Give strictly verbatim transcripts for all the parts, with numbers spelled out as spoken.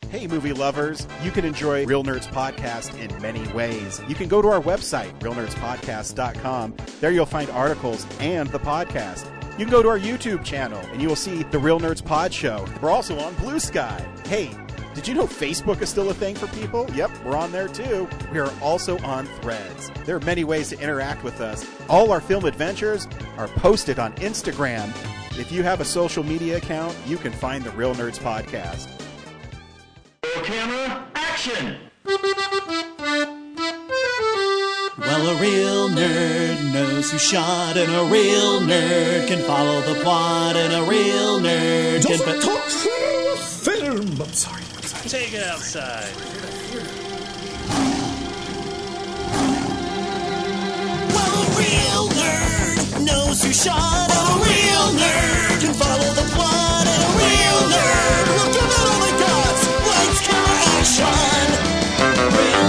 Hey, movie lovers. You can enjoy Real Nerds Podcast in many ways. You can go to our website, real nerds podcast dot com. There you'll find articles and the podcast. You can go to our YouTube channel, and you will see the Real Nerds Pod Show. We're also on Blue Sky. Hey, did you know Facebook is still a thing for people? Yep, we're on there too. We are also on Threads. There are many ways to interact with us. All our film adventures are posted on Instagram. If you have a social media account, you can find the Real Nerds Podcast. Camera, action! Well, a real nerd knows who shot, and a real nerd can follow the plot, and a real nerd Just can... talk film! I'm sorry, I'm sorry. Take it outside. Well, a real nerd knows who shot, and a real nerd can follow the plot, and a real nerd will give it all they got. Lights, camera, action! Real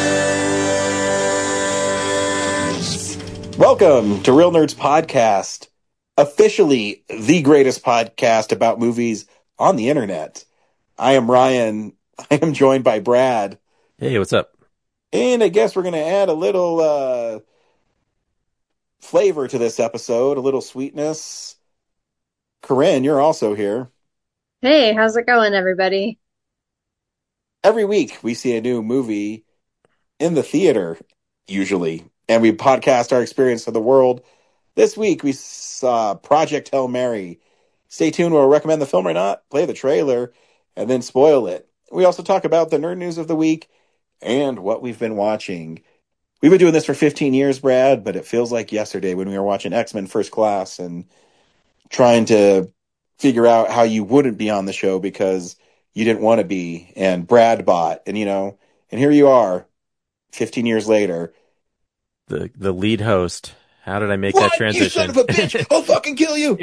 nerds! Welcome to Real Nerds Podcast, officially the greatest podcast about movies on the internet. I am Ryan. I am joined by Brad. Hey, what's up? And I guess we're going to add a little uh, flavor to this episode, a little sweetness. Corinne, you're also here. Hey, how's it going, everybody? Every week we see a new movie in the theater, usually, and we podcast our experience of the world. This week we saw Project Hail Mary. Stay tuned, we'll recommend the film or not, play the trailer, and then spoil it. We also talk about the nerd news of the week and what we've been watching. We've been doing this for fifteen years, Brad, but it feels like yesterday when we were watching X-Men First Class and trying to figure out how you wouldn't be on the show because you didn't want to be, and Brad bought, and you know, and here you are, fifteen years later. The the lead host. How did I make What? that transition? You son of a bitch! I'll fucking kill you!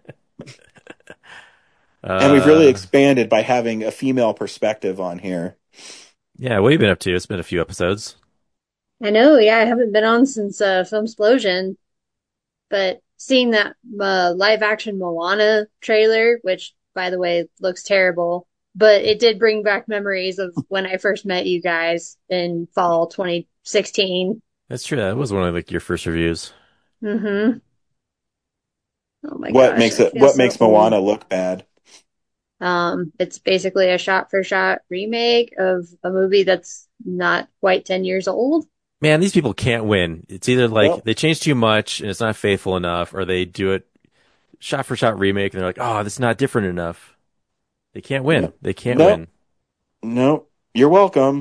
uh, And we've really expanded by having a female perspective on here. Yeah, what have you been up to? It's been a few episodes. I know, yeah, I haven't been on since uh, Filmsplosion, but seeing that uh, live-action Moana trailer, which, by the way, looks terrible, but it did bring back memories of when I first met you guys in fall twenty sixteen. That's true. That was one of like your first reviews. Mm-hmm. Oh my What gosh, makes I it? feel What so makes old. Moana look bad? Um, it's basically a shot-for-shot remake of a movie that's not quite ten years old. Man, these people can't win. It's either like Well- they change too much and it's not faithful enough, or they do it shot for shot remake and they're like, oh, this is not different enough. They can't win. No. They can't No. win. No, you're welcome.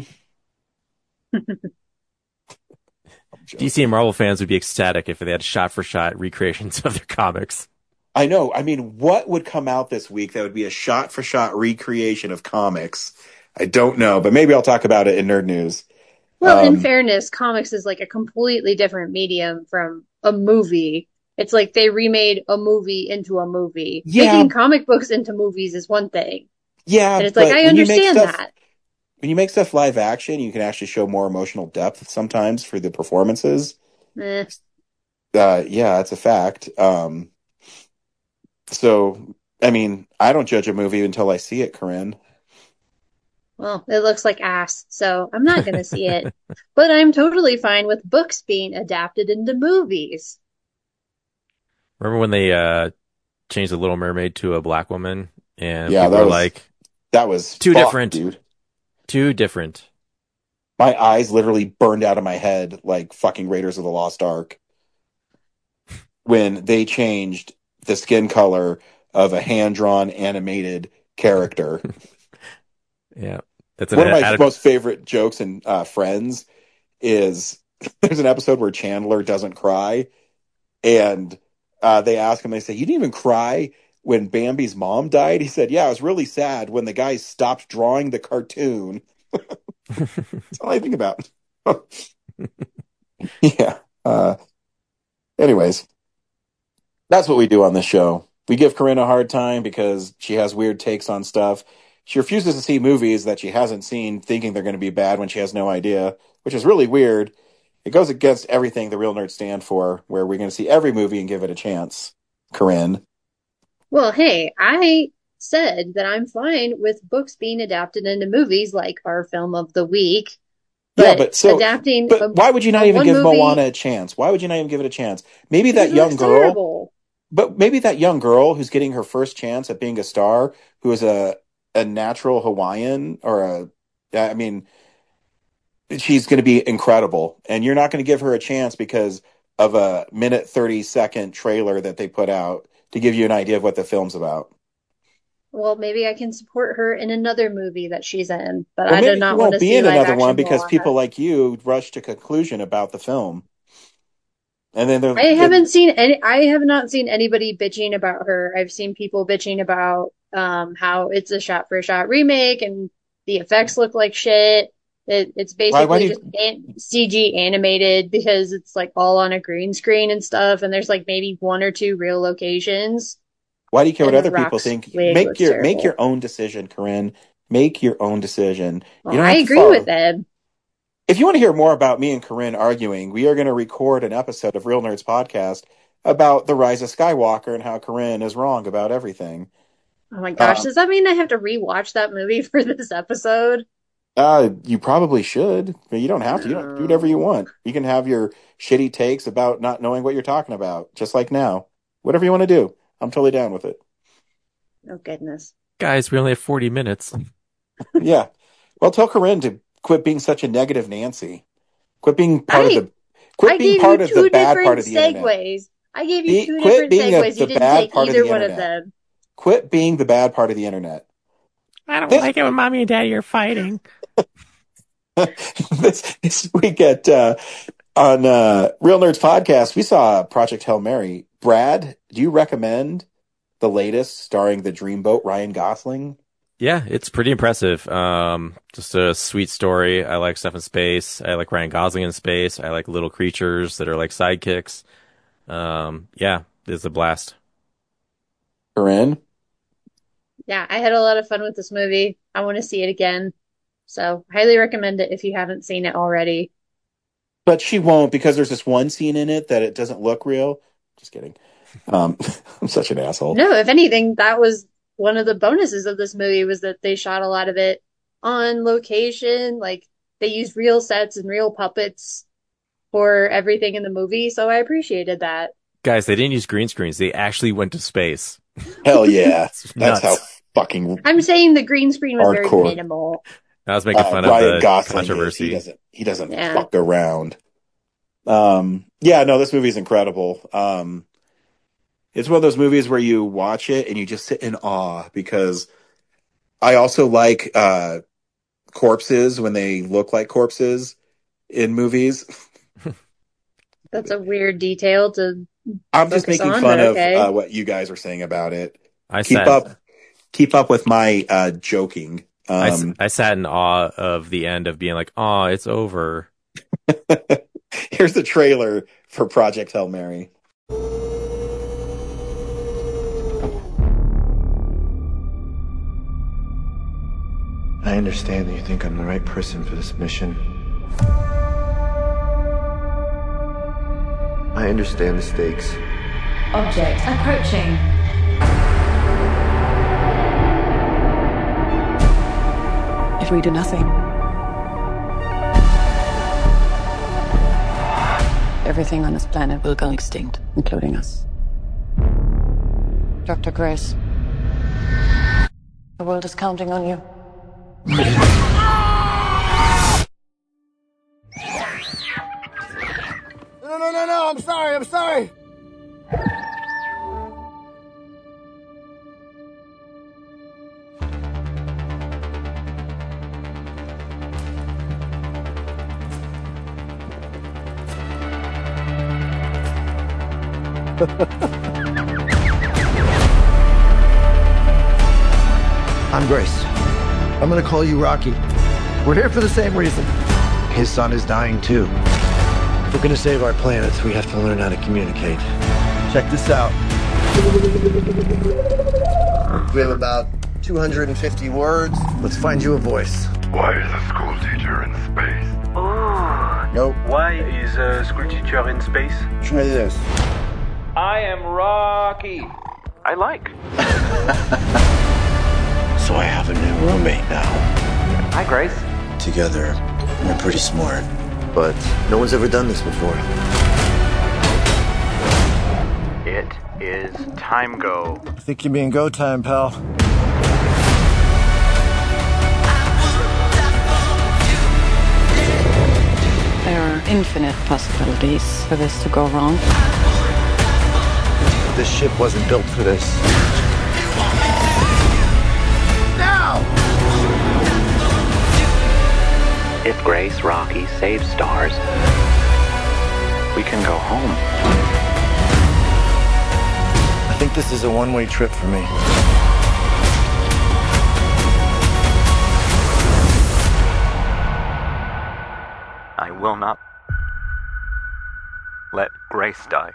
D C and Marvel fans would be ecstatic if they had shot for shot recreations of their comics. I know. I mean, what would come out this week that would be a shot-for-shot recreation of comics? I don't know, but maybe I'll talk about it in Nerd News. Well, Um, in fairness, comics is like a completely different medium from a movie. It's like they remade a movie into a movie. Yeah. Making comic books into movies is one thing. Yeah, And it's like, but I when you make understand stuff- that. When you make stuff live action, you can actually show more emotional depth sometimes for the performances. Eh. Uh, yeah, it's a fact. Um, so, I mean, I don't judge a movie until I see it, Corinne. Well, it looks like ass, so I'm not going to see it. But I'm totally fine with books being adapted into movies. Remember when they uh, changed the Little Mermaid to a black woman? And Yeah, people that were was- like, That was Too fucked, different. dude. too different. My eyes literally burned out of my head like fucking Raiders of the Lost Ark when they changed the skin color of a hand-drawn animated character. Yeah. That's an One of my added- most favorite jokes in uh, Friends is there's an episode where Chandler doesn't cry, and uh, they ask him, they say, "You didn't even cry when Bambi's mom died?" He said, "Yeah, I was really sad when the guy stopped drawing the cartoon." That's all I think about. Yeah. Uh, anyways, that's what we do on this show. We give Corinne a hard time because she has weird takes on stuff. She refuses to see movies that she hasn't seen, thinking they're going to be bad when she has no idea, which is really weird. It goes against everything the Real Nerds stand for, where we're going to see every movie and give it a chance. Corinne. Well, hey, I said that I'm fine with books being adapted into movies, like our film of the week. But yeah, but so, adapting, but a, why would you not a even one give movie, Moana a chance? Why would you not even give it a chance? Maybe because that it young looks girl, terrible. but maybe that young girl who's getting her first chance at being a star, who is a a natural Hawaiian or a, I mean, she's going to be incredible, and you're not going to give her a chance because of a minute thirty second trailer that they put out to give you an idea of what the film's about. Well, maybe I can support her in another movie that she's in, but Well, I do maybe she not want won't to be see in live another one action because Moana. people like you rush to conclusion about the film. And then I haven't seen any, I have not seen anybody bitching about her. I've seen people bitching about um how it's a shot for shot remake and the effects look like shit. It, it's why why do basically you, just an, C G animated because it's like all on a green screen and stuff, and there's like maybe one or two real locations, why do you care what and The other people Rock's think? wig Make looks your make your terrible. own decision, Corinne. Make your own decision. You Well, don't I have to agree with follow. them. If you want to hear more about me and Corinne arguing, we are going to record an episode of Real Nerds Podcast about the rise of Skywalker and how Corinne is wrong about everything. Oh my gosh, Um, does that mean I have to rewatch that movie for this episode? uh, you probably should, but you don't have to. You don't do whatever you No. want. You can have your shitty takes about not knowing what you're talking about, just like now. Whatever you want to do, I'm totally down with it. Oh goodness. Guys, we only have forty minutes. Yeah. Well, tell Corinne to quit being such a negative Nancy. Quit being part of I the quit I being gave part you of the two bad part different of the internet. segues. I gave you Be, two quit different being a, segues. the You didn't bad take part of either the one of internet. them. Quit being the bad part of the internet. I don't This like it when mommy and daddy are fighting. this, this week at uh, on uh, Real Nerds Podcast, we saw Project Hail Mary. Brad, do you recommend the latest starring the Dreamboat Ryan Gosling? Yeah, it's pretty impressive. Um, just a sweet story. I like stuff in space. I like Ryan Gosling in space. I like little creatures that are like sidekicks. Um, yeah, it's a blast. Corinne? Yeah, I had a lot of fun with this movie. I want to see it again. So, highly recommend it if you haven't seen it already. But she won't because there's this one scene in it that it doesn't look real. Just kidding. Um, I'm such an asshole. No, if anything, that was one of the bonuses of this movie was that they shot a lot of it on location. Like they used real sets and real puppets for everything in the movie. So I appreciated that. Guys, they didn't use green screens. They actually went to space. Hell yeah. It's That's how nuts. fucking I'm saying the green screen was very hardcore. minimal. I was making uh, fun Ryan of the Gosling is. He controversy. doesn't he doesn't Yeah. fuck around. Um, yeah, no, this movie's incredible. Um, it's one of those movies where you watch it and you just sit in awe because I also like uh, corpses when they look like corpses in movies. That's a weird detail to I'm just focus making on, fun but of okay. uh, what you guys were saying about it. I Keep sat, up, keep up with my uh, joking. I, s- Um, I sat in awe of the end of being like, "Oh, it's over." here's the trailer for Project Hail Mary. I understand that you think I'm the right person for this mission. I understand the stakes. Object approaching. If we do nothing, everything on this planet will go extinct, including us. Doctor Grace, the world is counting on you. No, no, no, no, I'm sorry, I'm sorry. I'm Grace. I'm gonna call you Rocky. We're here for the same reason. His son is dying too. If we're gonna save our planets, we have to learn how to communicate. Check this out. We have about two hundred fifty words. Let's find you a voice. Why is a school teacher in space? Oh, Nope. why is a school teacher in space? Try this. I am Rocky. I like. So I have a new roommate now. Hi, Grace. Together, we're pretty smart. But no one's ever done this before. It is time go. I think you mean go time, pal. There are infinite possibilities for this to go wrong. This ship wasn't built for this. Now! If Grace Rocky saves stars, we can go home. I think this is a one-way trip for me. I will not let Grace die.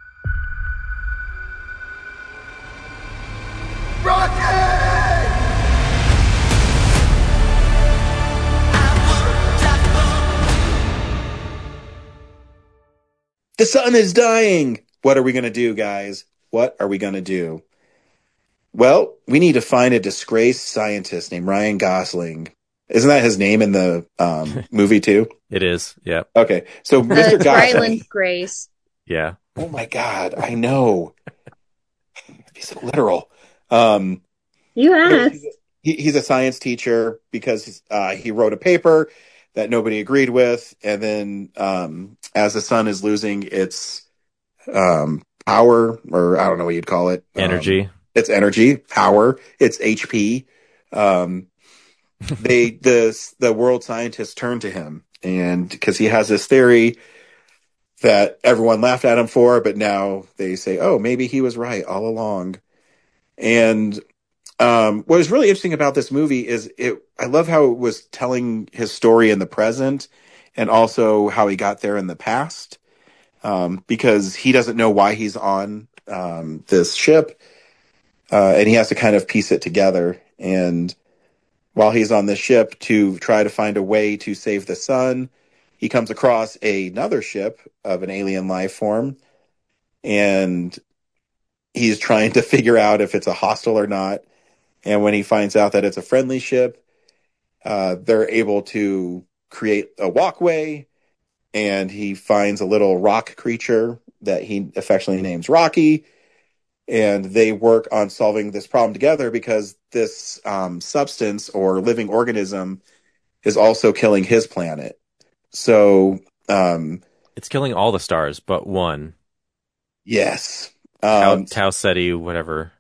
The sun is dying. What are we going to do, guys? What are we going to do? Well, we need to find a disgraced scientist named Ryan Gosling. Isn't that his name in the um, movie too? It is. Yeah. Okay. So Uh, Mister it's Gosling. Ryland Grace. Yeah. Oh my God. I know. He's so literal. Um, You asked. he, he's a science teacher because uh, he wrote a paper that nobody agreed with. And then um, as the sun is losing its um, power, or I don't know what you'd call it. Energy. Um, it's energy, power. It's H P. Um, they the the world scientists turn to him, and because he has this theory that everyone laughed at him for, but now they say, oh, maybe he was right all along. And um, what was really interesting about this movie is it. I love how it was telling his story in the present, and also how he got there in the past, um, because he doesn't know why he's on um, this ship, uh, and he has to kind of piece it together. And while he's on this ship to try to find a way to save the sun, he comes across another ship of an alien life form, and he's trying to figure out if it's a hostile or not. And when he finds out that it's a friendly ship, uh, they're able to create a walkway, and he finds a little rock creature that he affectionately names Rocky. And they work on solving this problem together because this um, substance or living organism is also killing his planet. So um, it's killing all the stars but one. Yes. Tau, Um, Tau Ceti, whatever.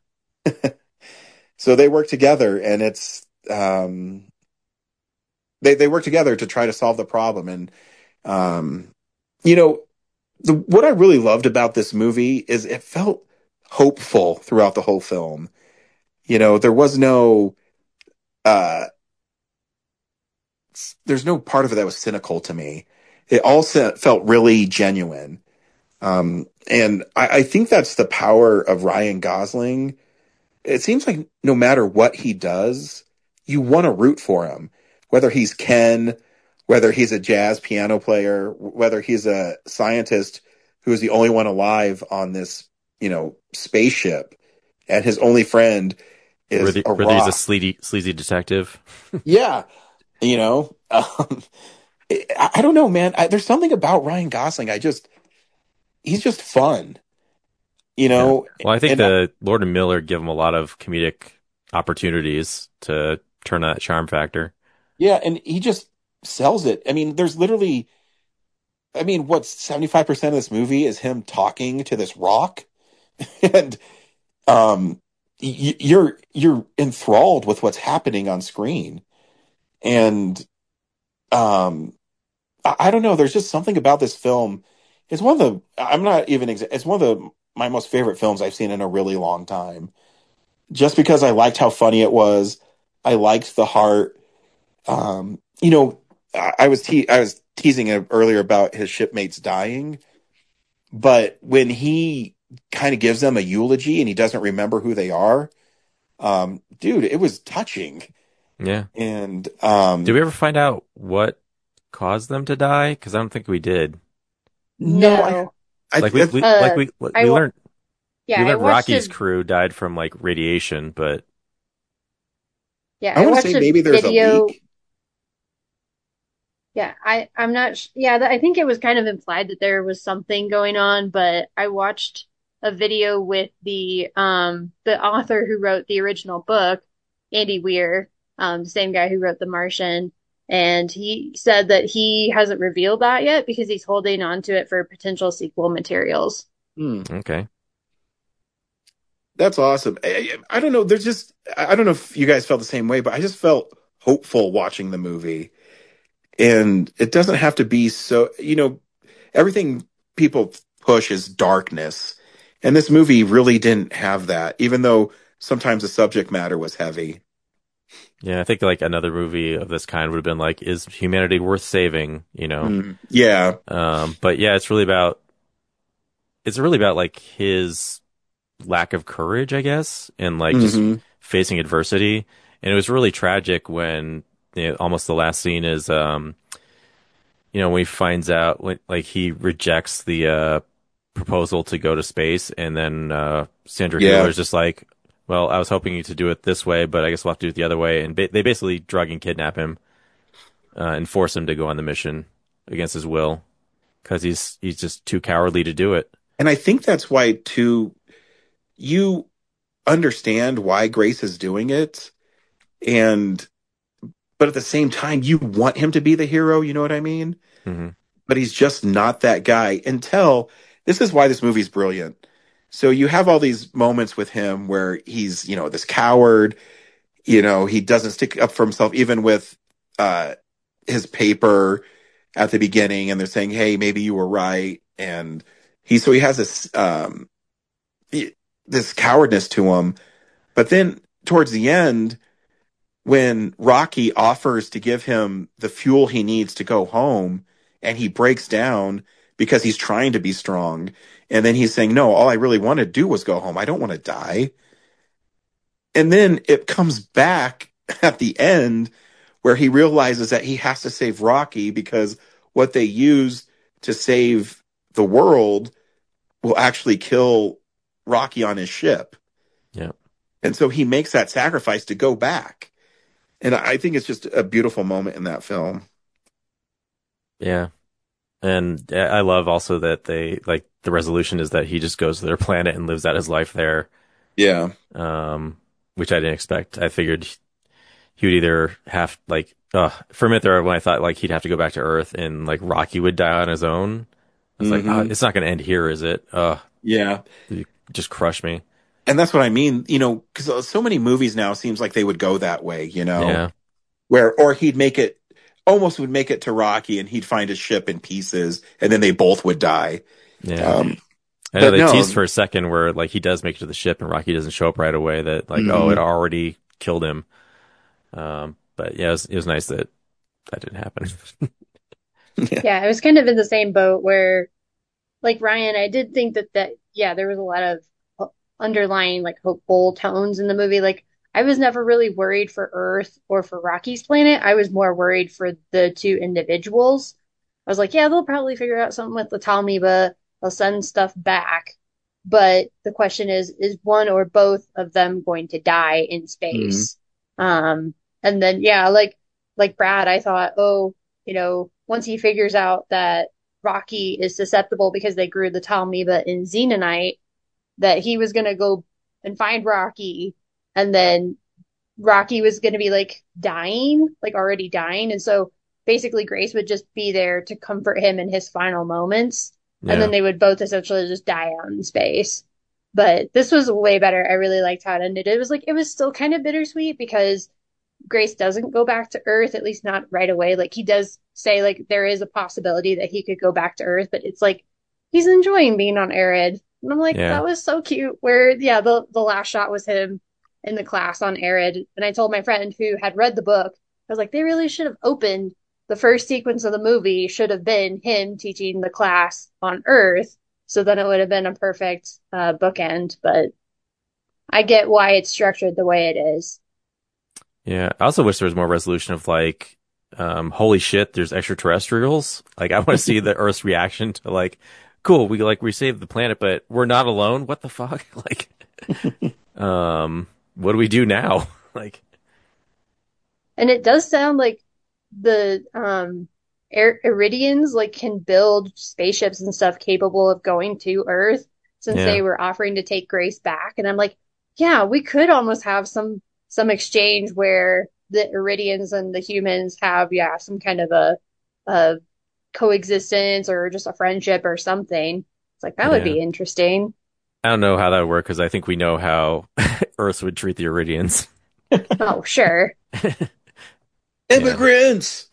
so they work together, and it's um, they they work together to try to solve the problem. And um, you know, the, what I really loved about this movie is it felt hopeful throughout the whole film. You know, there was no uh, there's no part of it that was cynical to me. It all felt really genuine. Um, and I, I think that's the power of Ryan Gosling. It seems like no matter what he does, you want to root for him. Whether he's Ken, whether he's a jazz piano player, whether he's a scientist who is the only one alive on this, you know, spaceship, and his only friend is Whether, a whether he's a rock. sleazy, sleazy detective. Yeah. You know, um, I, I don't know, man. I, there's something about Ryan Gosling. I just, he's just fun. You know, Yeah. Well, I think and the Lord and Miller give him a lot of comedic opportunities to turn that charm factor. yeah, and he just sells it. I mean, there's literally, I mean, what's seventy-five percent of this movie is him talking to this rock, and um, y- you're you're enthralled with what's happening on screen, and um, I, I don't know. There's just something about this film. It's one of the. I'm not even. Exa- it's one of the my most favorite films I've seen in a really long time. Just because I liked how funny it was, I liked the heart. Um, you know, I, I was te- I was teasing him earlier about his shipmates dying, but when he kind of gives them a eulogy and he doesn't remember who they are, um, dude, it was touching. Yeah. And um, Did we ever find out what caused them to die? Because I don't think we did. No. I, Like we, we Uh, like we we I wa- learned. Yeah, we I learned watched Rocky's it. crew died from like radiation, but Yeah, I I want to watched say a maybe there's a video. leak. Yeah, I I'm not sh yeah, th- I think it was kind of implied that there was something going on, but I watched a video with the um the author who wrote the original book, Andy Weir, um the same guy who wrote The Martian, and he said that he hasn't revealed that yet because he's holding on to it for potential sequel materials. Hmm. Okay. That's awesome. I, I I don't know. There's just I I don't know if you guys felt the same way, but I just felt hopeful watching the movie. And it doesn't have to be so, you know, everything people push is darkness. And this movie really didn't have that, even though sometimes the subject matter was heavy. Yeah, I think like another movie of this kind would have been like, is humanity worth saving? You know? Mm, yeah. Um, but yeah, it's really about it's really about like his lack of courage, I guess, and like just hmm facing adversity. And it was really tragic when, you know, almost the last scene is, um, you know, when he finds out, when, like he rejects the uh, proposal to go to space, and then uh, Sandra Yeah. Hüller's just like, well, I was hoping you to do it this way, but I guess we'll have to do it the other way. And ba- they basically drug and kidnap him uh, and force him to go on the mission against his will because he's he's just too cowardly to do it. And I think that's why, too, you understand why Grace is doing it. And, but at the same time, you want him to be the hero. You know what I mean? Mm-hmm. But he's just not that guy until this is why this movie's brilliant. So you have all these moments with him where he's, you know, this coward, you know, he doesn't stick up for himself, even with uh, his paper at the beginning. And they're saying, hey, maybe you were right. And he, so he has this, um, he- this cowardness to him. But then towards the end, when Rocky offers to give him the fuel he needs to go home, and he breaks down because he's trying to be strong. And then he's saying, no, all I really want to do was go home. I don't want to die. And then it comes back at the end where he realizes that he has to save Rocky because what they use to save the world will actually kill Rocky on his ship. Yeah. And so he makes that sacrifice to go back. And I think it's just a beautiful moment in that film. Yeah. And I love also that they like the resolution is that he just goes to their planet and lives out his life there. Yeah. Um, which I didn't expect. I figured he would either have like, uh, for a minute there when I thought like he'd have to go back to Earth and like Rocky would die on his own. I was Mm-hmm. like, oh, it's not going to end here, is it? Uh, Yeah. you just crush me. And that's what I mean, you know, because so many movies now seems like they would go that way, you know, Yeah. where, or he'd make it, almost would make it to Rocky and he'd find his ship in pieces and then they both would die. Yeah. Um, I know but they no. teased for a second where like he does make it to the ship and Rocky doesn't show up right away that like, Mhm. oh, it already killed him. Um, but yeah, it was, it was nice that that didn't happen. Yeah, I was kind of in the same boat where, like Ryan, I did think that that yeah, there was a lot of ho- underlying like hopeful tones in the movie. Like I was never really worried for Earth or for Rocky's planet. I was more worried for the two individuals. I was like, yeah, they'll probably figure out something with the Talmiba. They'll send stuff back. But the question is, is one or both of them going to die in space? Um, and then yeah, like like Brad, I thought, oh, you know, once he figures out that Rocky is susceptible because they grew the Talmiba in Xenonite, that he was going to go and find Rocky, and then Rocky was going to be like dying, like already dying. And so basically Grace would just be there to comfort him in his final moments. And Yeah. then they would both essentially just die out in space. But this was way better. I really liked how it ended. It was like, it was still kind of bittersweet because Grace doesn't go back to Earth, at least not right away. Like he does say like there is a possibility that he could go back to Earth, but it's like he's enjoying being on Arid. And I'm like, Yeah. that was so cute. Where yeah, the the last shot was him in the class on Arid. And I told my friend who had read the book, I was like, they really should have opened the first sequence of the movie should have been him teaching the class on Earth. So then it would have been a perfect uh, bookend. But I get why it's structured the way it is. Yeah. I also wish there was more resolution of like, um, holy shit, there's extraterrestrials. Like I want to see the Earth's reaction to like, cool, we like we saved the planet, but we're not alone. What the fuck? Like, um, what do we do now? Like, And it does sound like the um Ir Iridians like can build spaceships and stuff capable of going to Earth since Yeah. they were offering to take Grace back. And I'm like, yeah, we could almost have some some exchange where the Iridians and the humans have, yeah, some kind of a a coexistence or just a friendship or something. It's like that would Yeah. be interesting. I don't know how that would work because I think we know how Earth would treat the Iridians. Oh, sure. Immigrants!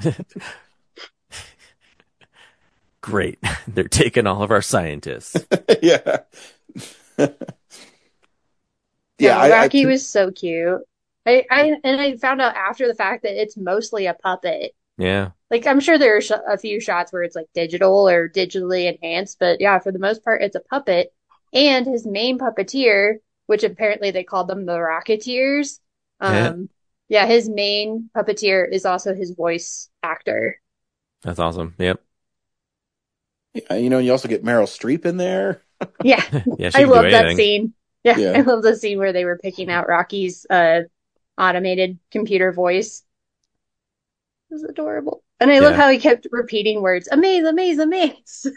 Great. They're taking all of our scientists. yeah. Yeah, yeah, I, I, Rocky was so cute. I, I and I found out after the fact that it's mostly a puppet. Yeah. Like I'm sure there are sh a few shots where it's like digital or digitally enhanced, but yeah, for the most part, it's a puppet. And his main puppeteer, which apparently they called them the Rocketeers. Um, yeah, his main puppeteer is also his voice actor. That's awesome. Yep. yeah, you know, you also get Meryl Streep in there. Yeah, Yeah, she I can do love that anything. scene. Yeah, Yeah. I love the scene where they were picking out Rocky's uh automated computer voice. It was adorable. And I love Yeah. how he kept repeating words. Amaze, amaze, amaze.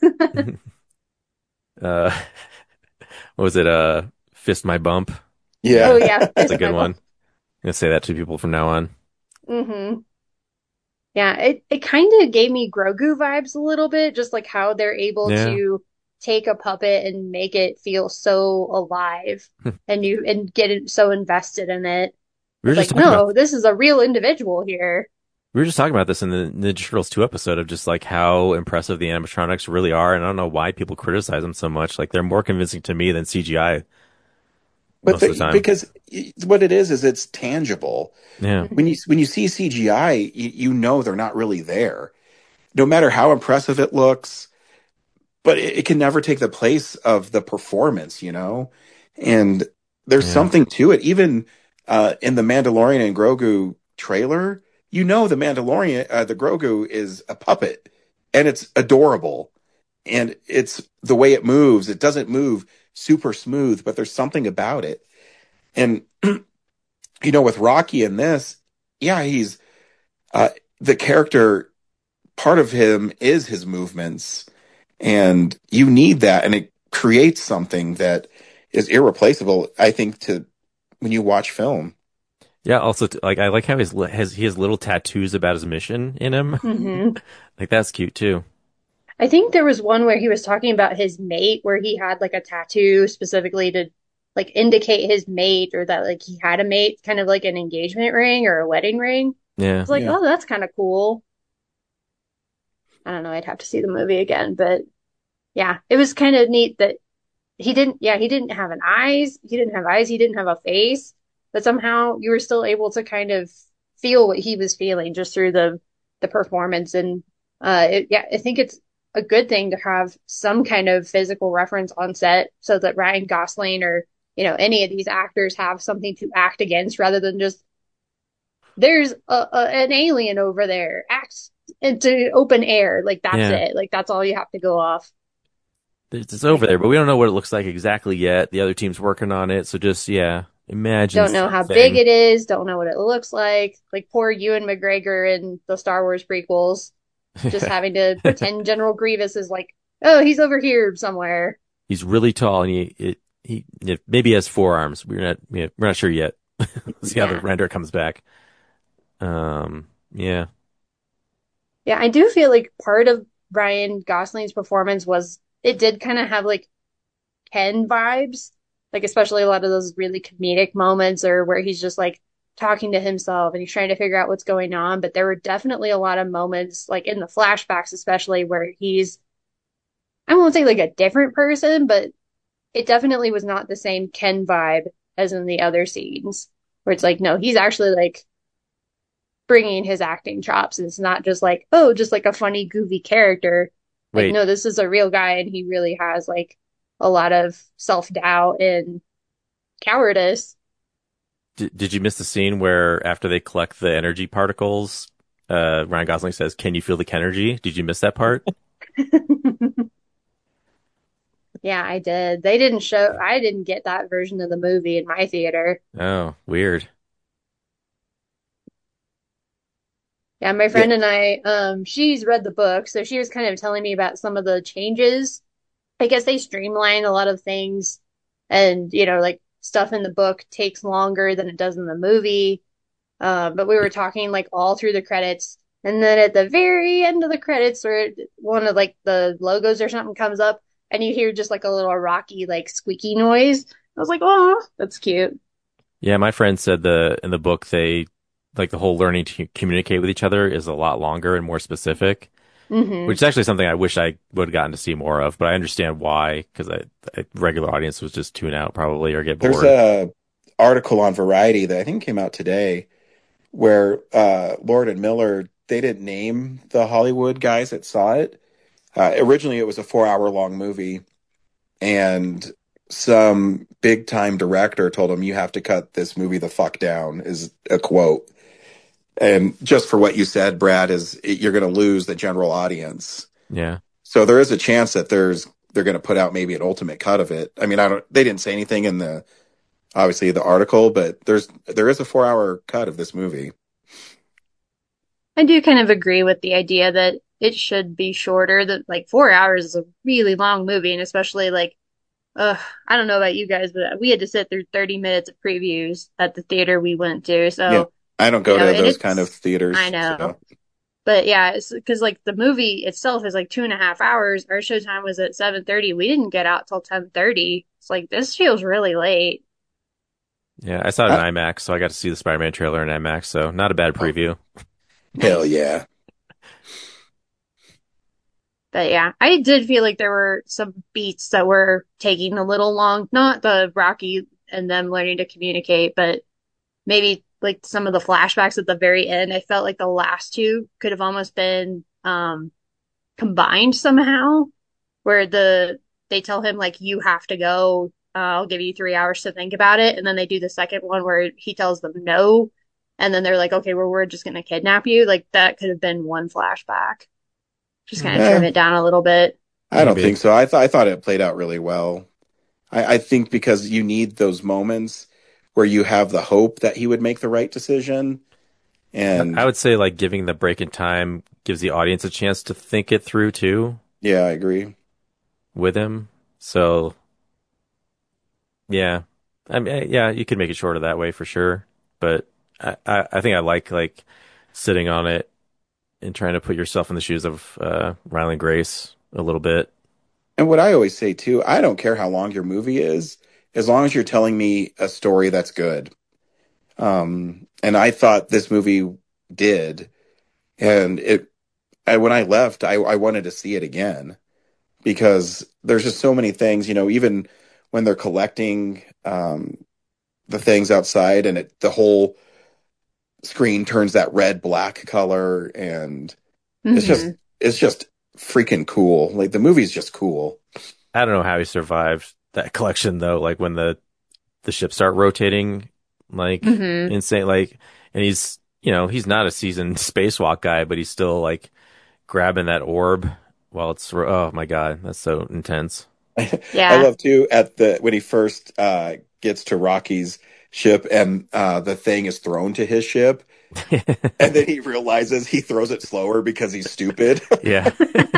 Uh, what was it? Uh, fist my bump. Yeah. Oh yeah, That's fist a good my one. bump. I'm gonna say that to people from now on. Mm-hmm. Yeah, it, it kind of gave me Grogu vibes a little bit, just like how they're able Yeah. to take a puppet and make it feel so alive and you and get it so invested in it. We were It's just like, talking about no, this is a real individual here. we were just talking about this in the Ninja Turtles two episode of just like how impressive the animatronics really are, and I don't know why people criticize them so much. Like they're more convincing to me than C G I But most the, of the time. because y- what it is is it's tangible. Yeah. When you when you see C G I, you, you know they're not really there. No matter how impressive it looks, but it, it can never take the place of the performance, you know. And there's Yeah. something to it. Even uh, in the Mandalorian and Grogu trailer, you know the Mandalorian, uh, the Grogu is a puppet, and it's adorable, and it's the way it moves. It doesn't move super smooth, but there's something about it. And you know, with Rocky in this, yeah, he's uh, the character. Part of him is his movements, and you need that, and it creates something that is irreplaceable, I think, to when you watch film. Yeah. Also, t- like I like how his li- has he has little tattoos about his mission in him. Hmm. Like that's cute too. I think there was one where he was talking about his mate, where he had like a tattoo specifically to like indicate his mate or that like he had a mate, kind of like an engagement ring or a wedding ring. Yeah. It's like, Yeah. oh, that's kind of cool. I don't know. I'd have to see the movie again, but yeah, it was kind of neat that he didn't, yeah, he didn't have an eyes. He didn't have eyes. He didn't have a face, but somehow you were still able to kind of feel what he was feeling just through the, the performance. And, uh, it, yeah, I think it's a good thing to have some kind of physical reference on set so that Ryan Gosling or, you know, any of these actors have something to act against rather than just, there's a, a, an alien over there, act into open air. Like that's Yeah. it. Like that's all you have to go off. It's, it's over there, but we don't know what it looks like exactly yet. The other team's working on it, so just yeah, imagine. Don't know how something. big it is. Don't know what it looks like. Like poor Ewan McGregor in the Star Wars prequels, just having to pretend General Grievous is like, oh, he's over here somewhere. He's really tall, and he it, he it maybe has forearms. We're not yeah, we're not sure yet. See how the Yeah. render comes back. Um, yeah, Yeah, I do feel like part of Ryan Gosling's performance was it did kind of have like Ken vibes, like especially a lot of those really comedic moments or where he's just like talking to himself and he's trying to figure out what's going on. But there were definitely a lot of moments, like in the flashbacks, especially where he's, I won't say like a different person, but it definitely was not the same Ken vibe as in the other scenes where it's like, no, he's actually like bringing his acting chops. It's not just like, oh, just like a funny, goofy character. Like, Wait. no, this is a real guy and he really has like a lot of self-doubt and cowardice. did did you miss the scene where after they collect the energy particles, uh, Ryan Gosling says, "Can you feel the Kenergy?" Did you miss that part? Yeah, I did. They didn't show, I didn't get that version of the movie in my theater. Oh, weird. Yeah, my friend and I, um, she's read the book, so she was kind of telling me about some of the changes. I guess they streamlined a lot of things, and you know, like stuff in the book takes longer than it does in the movie. Uh, but we were talking like all through the credits, and then at the very end of the credits, where one of like the logos or something comes up, and you hear just like a little Rocky like squeaky noise. I was like, oh, that's cute. Yeah, my friend said the in the book they like the whole learning to communicate with each other is a lot longer and more specific, Hmm. which is actually something I wish I would have gotten to see more of. But I understand why, because I, I regular audience was just tune out probably or get There's bored. a article on Variety that I think came out today where uh, Lord and Miller, they didn't name the Hollywood guys that saw it. Uh, originally, it was a four-hour long movie, and some big-time director told him, "You have to cut this movie the fuck down," is a quote. And just for what you said, Brad, is it, you're going to lose the general audience. Yeah. So there is a chance that there's they're going to put out maybe an ultimate cut of it. I mean, I don't. They didn't say anything in the obviously the article, but there's there is a four-hour cut of this movie. I do kind of agree with the idea that it should be shorter. That like four hours is a really long movie, and especially like, uh, I don't know about you guys, but we had to sit through thirty minutes of previews at the theater we went to. Yeah, So, I don't you go know, to and those kind of it's, I theaters. know, So but yeah, it's because like the movie itself is like two and a half hours. Our show time was at seven thirty. We didn't get out till ten thirty. It's like this feels really late. Yeah, I saw it in I, IMAX, so I got to see the Spider-Man trailer in IMAX, so not a bad preview. hell yeah. But yeah, I did feel like there were some beats that were taking a little long. Not the Rocky and them learning to communicate, but maybe like some of the flashbacks at the very end. I felt like the last two could have almost been um combined somehow, where the they tell him like you have to go. Uh, I'll give you three hours to think about it, and then they do the second one where he tells them no, and then they're like, okay, well, we're just gonna kidnap you. Like that could have been one flashback. Just kind of trim Eh, it down a little bit. I don't Maybe. think so. I thought I thought it played out really well. I, I think because you need those moments where you have the hope that he would make the right decision. I And would say like giving the break in time gives the audience a chance to think it through too yeah, I agree. with him. So yeah, I mean, yeah, you could make it shorter that way for sure. But I, I, I think I like like sitting on it and trying to put yourself in the shoes of uh, Ryland Grace a little bit. And what I always say too, I don't care how long your movie is, as long as you're telling me a story that's good. Um, and I thought this movie did, and it. I, when I left, I, I wanted to see it again because there's just so many things, you know. Even when they're collecting um, the things outside, and it the whole screen turns that red black color, and it's just Hmm. it's just freaking cool. Like the movie's just cool. I don't know how he survived that collection though. Like when the the ships start rotating, like Hmm. insane. Like, and he's you know he's not a seasoned spacewalk guy, but he's still like grabbing that orb while it's oh my god, that's so intense. I Yeah. love too at the when he first uh, gets to Rocky's ship and uh, the thing is thrown to his ship, and then he realizes he throws it slower because he's stupid. Yeah.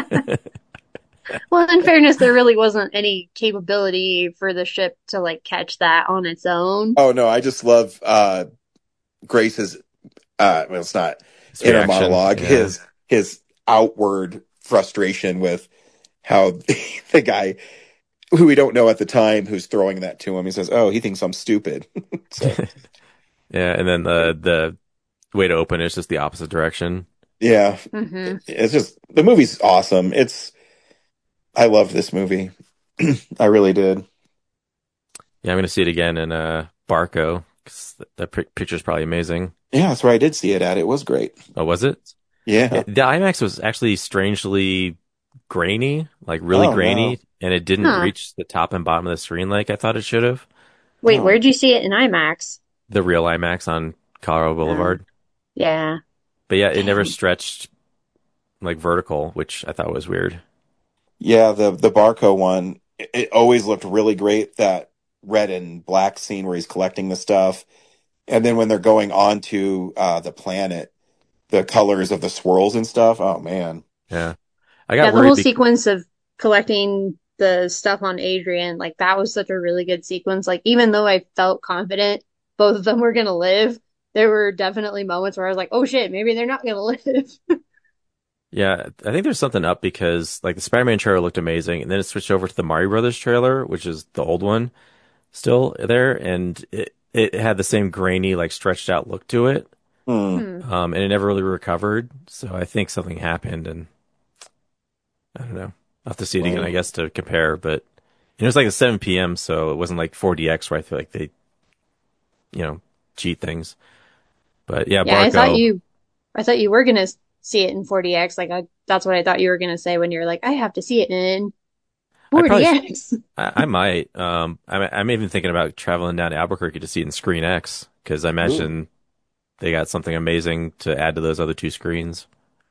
Well, in fairness, there really wasn't any capability for the ship to like catch that on its own. Oh no, I just love uh, Grace's. Uh, well, it's not His inner reaction, monologue. yeah. His his outward frustration with how the guy who we don't know at the time who's throwing that to him. He says, "Oh, he thinks I'm stupid." So Yeah, and then the the way to open it is just the opposite direction. yeah, Hmm. it's just the movie's awesome. It's I loved this movie. I really did. Yeah, I'm gonna see it again in uh Barco because that, that pic- picture's probably amazing. Yeah, that's where I did see it at. It was great. Oh, was it? Yeah. It- the IMAX was actually strangely grainy, like really Oh, grainy, no. and it didn't Huh. reach the top and bottom of the screen like I thought it should have. Wait, Oh. where'd you see it in IMAX? The real IMAX on Colorado Boulevard. Yeah. But yeah, it never stretched like vertical, which I thought was weird. Yeah, the the Barco one, it, it always looked really great. That red and black scene where he's collecting the stuff, and then when they're going on to uh, the planet, the colors of the swirls and stuff. Oh man. Yeah. I got yeah, the worried whole be- sequence of collecting the stuff on Adrian, like that was such a really good sequence. Like even though I felt confident both of them were gonna live, there were definitely moments where I was like, oh shit, maybe they're not gonna live. Yeah, I think there's something up because like the Spider-Man trailer looked amazing, and then it switched over to the Mario Brothers trailer, which is the old one, still there, and it it had the same grainy, like stretched out look to it, Hmm. um, and it never really recovered. So I think something happened, and I don't know. I'll have to see it again, Well- I guess, to compare. But you know, it's like a seven p.m., so it wasn't like four D X where I feel like they, you know, cheat things. But yeah, Yeah, Barco. I thought you, I thought you were gonna see it in four D X. Like I, that's what I thought you were gonna say when you were like, I have to see it in I probably four D X. I, I might. Um, I'm, I'm even thinking about traveling down to Albuquerque to see it in Screen X because I imagine they got something amazing to add to those other two screens.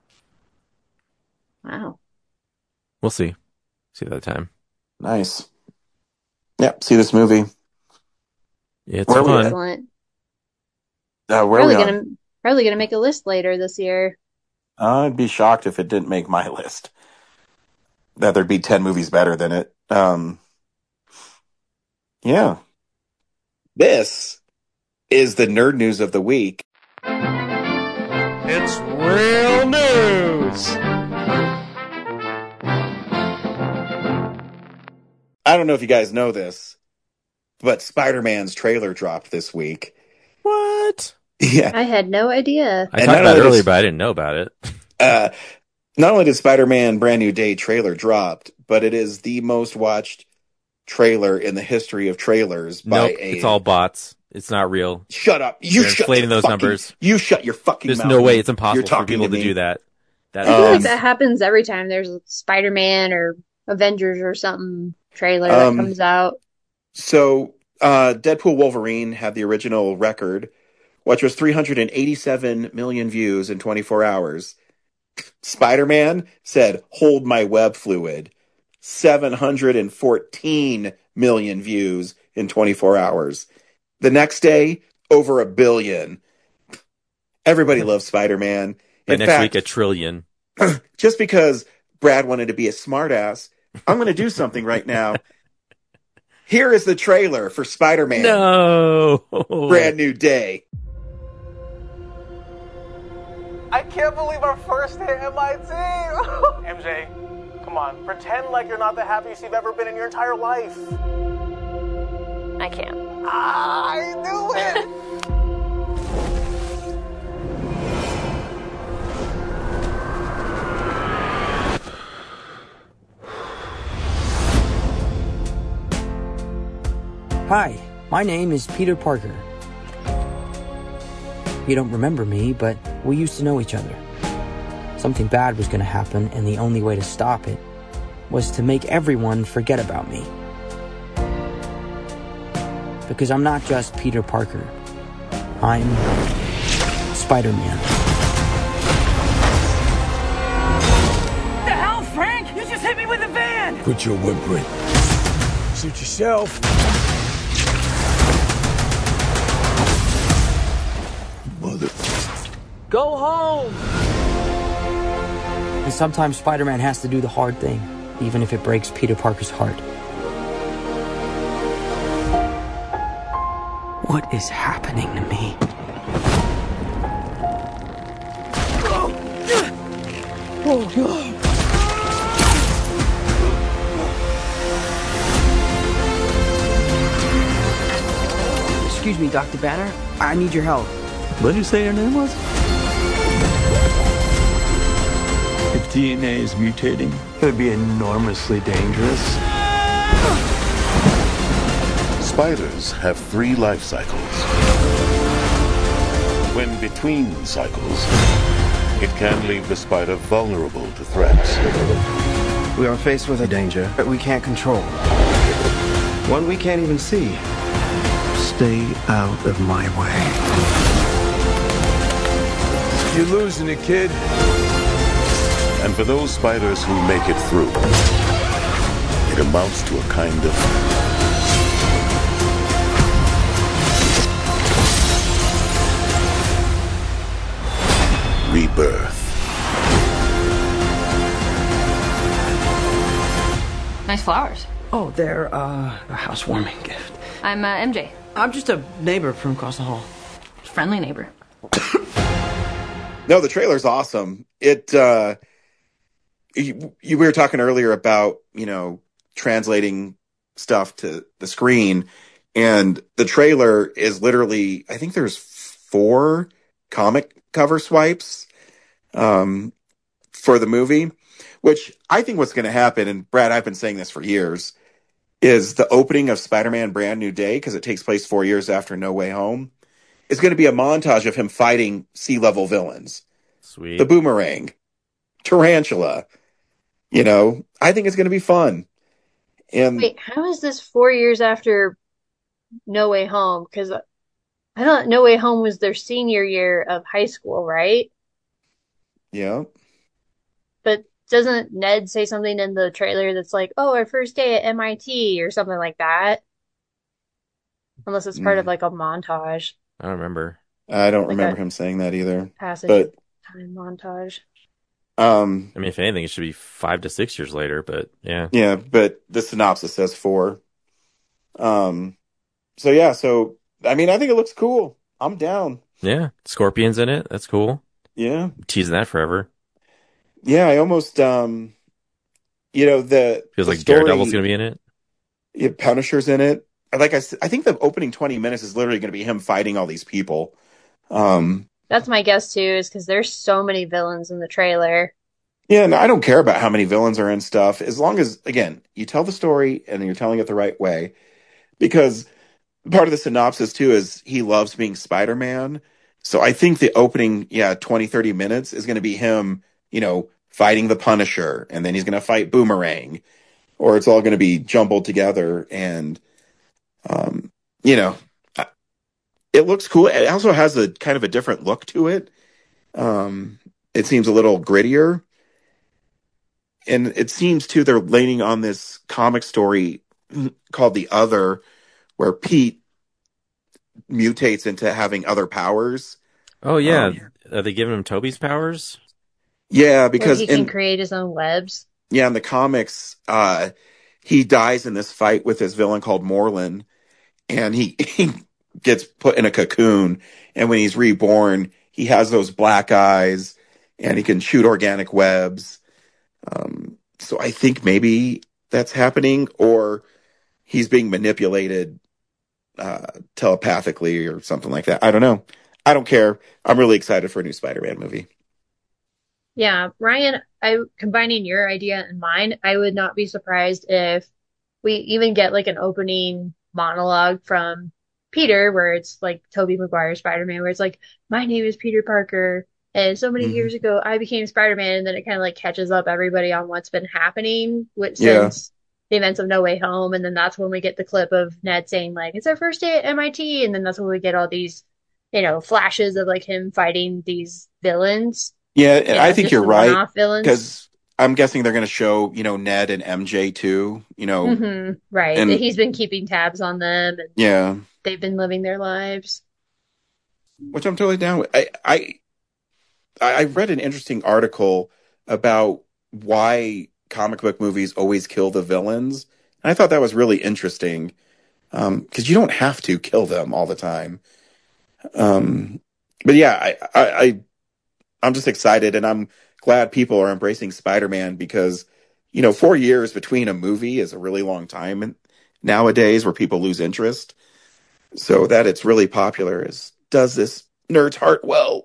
Wow. We'll see. See that time. Nice. Yep. See this movie. Yeah, it's Where are we fun. at? Excellent. Uh, where are Probably we on? gonna probably gonna make a list later this year. Uh, I'd be shocked if it didn't make my list. That there'd be ten movies better than it. Um, yeah. This is the nerd news of the week. It's real news. I don't know if you guys know this, but Spider-Man's trailer dropped this week. What? Yeah. I had no idea. I And talked not about it only earlier, does- but I didn't know about it. Uh, not only did Spider-Man Brand New Day trailer dropped, but it is the most watched trailer in the history of trailers by Nope, a... it's all bots. It's not real. Shut up. You You're shut inflating your those fucking- numbers. You shut your fucking There's mouth. no way man. it's impossible You're for talking people to, me. do that. That I feel Um, like that happens every time there's a Spider-Man or Avengers or something trailer that Um, comes out. So, uh, Deadpool Wolverine had the original record, which was three hundred eighty-seven million views in twenty-four hours. Spider-Man said, hold my web fluid. seven hundred fourteen million views in twenty-four hours. The next day, over a billion. Everybody loves Spider-Man. By In next fact, week, a trillion. just because Brad wanted to be a smartass, I'm going to do something right now. Here is the trailer for Spider-Man. No. Brand New Day. I can't believe our first hit M I T. M J, come on, pretend like you're not the happiest you've ever been in your entire life. I can't. Ah, I knew it. Hi, my name is Peter Parker. You don't remember me, but we used to know each other. Something bad was going to happen, and the only way to stop it was to make everyone forget about me. Because I'm not just Peter Parker. I'm Spider-Man. The hell, Frank? You just hit me with a van! Quit your whimpering. Suit yourself. Mother. Go home! And sometimes Spider-Man has to do the hard thing, even if it breaks Peter Parker's heart. What is happening to me? Oh, God. Excuse me, Doctor Banner. I need your help. What did you say your name was? If D N A is mutating, it would be enormously dangerous. Spiders have three life cycles. When between cycles, it can leave the spider vulnerable to threats. We are faced with a danger that we can't control. One we can't even see. Stay out of my way. You're losing it, kid. And for those spiders who make it through, it amounts to a kind of rebirth. Nice flowers. Oh, they're uh, a housewarming gift. I'm uh, M J. I'm just a neighbor from across the hall. Friendly neighbor. No, the trailer's awesome. It, uh, you, you, we were talking earlier about, you know, translating stuff to the screen, and the trailer is literally, I think there's four comic cover swipes, um, for the movie, which I think what's going to happen, and Brad, I've been saying this for years, is the opening of Spider-Man Brand New Day, because it takes place four years after No Way Home, is going to be a montage of him fighting sea-level villains. Sweet. The Boomerang, Tarantula. You know, I think it's going to be fun. And Wait, how is this four years after No Way Home? Because I thought No Way Home was their senior year of high school, right? yeah, But doesn't Ned say something in the trailer that's like, oh, our first day at M I T or something like that? Unless it's part of Mm. like a montage, I don't remember. I don't Like remember a him saying that either. passage But of time montage. um, I mean, if anything, it should be five to six years later, but yeah. yeah, but the synopsis says four. Um, so yeah, so I mean, I think it looks cool. I'm down. Yeah. Scorpion's in it. That's cool. Yeah, Teasing that forever. yeah. I almost um, you know, the Feels the like story, Daredevil's going to be in it. yeah, Punisher's in it. Like I, s- I think the opening twenty minutes is literally going to be him fighting all these people. Um, That's my guess too, is because there's so many villains in the trailer. Yeah, and I don't care about how many villains are in stuff, as long as, again, you tell the story and you're telling it the right way. Because part of the synopsis, too, is he loves being Spider-Man. So I think the opening, yeah, twenty, thirty minutes is going to be him, you know, fighting the Punisher, and then he's going to fight Boomerang, or it's all going to be jumbled together. And, um, you know, I- it looks cool. It also has a kind of a different look to it. Um, it seems a little grittier. And it seems too they're leaning on this comic story called The Other, where Pete mutates into having other powers. Oh, yeah. Um, Are they giving him Toby's powers? Yeah, Where because he can in create his own webs. yeah, in the comics, uh, he dies in this fight with this villain called Morlun, and he, he gets put in a cocoon, and when he's reborn, he has those black eyes, and he can shoot organic webs. Um, so I think maybe that's happening, or he's being manipulated uh, telepathically or something like that. I don't know. I don't care. I'm really excited for a new Spider-Man movie. Yeah, Ryan, I combining your idea and mine, I would not be surprised if we even get like an opening monologue from Peter where it's like Tobey Maguire Spider-Man, where it's like, my name is Peter Parker, and so many Mhm. years ago I became Spider-Man, and then it kind of like catches up everybody on what's been happening with Yeah. since the events of No Way Home, and then that's when we get the clip of Ned saying like, it's our first day at M I T, and then that's when we get all these, you know, flashes of like him fighting these villains. Yeah, and You know, I think just you're the right, one-off villains. because I'm guessing they're going to show, you know, Ned and M J too, you know. hmm right. and- He's been keeping tabs on them, and Yeah, they've been living their lives. which I'm totally down with. I, I, I read an interesting article about why comic book movies always kill the villains. And I thought that was really interesting, um, because you don't have to kill them all the time. Um, but yeah, I, I, I, I'm just excited, and I'm glad people are embracing Spider-Man, because, you know, four years between a movie is a really long time and nowadays, where people lose interest. So that it's really popular is does this nerd's heart well.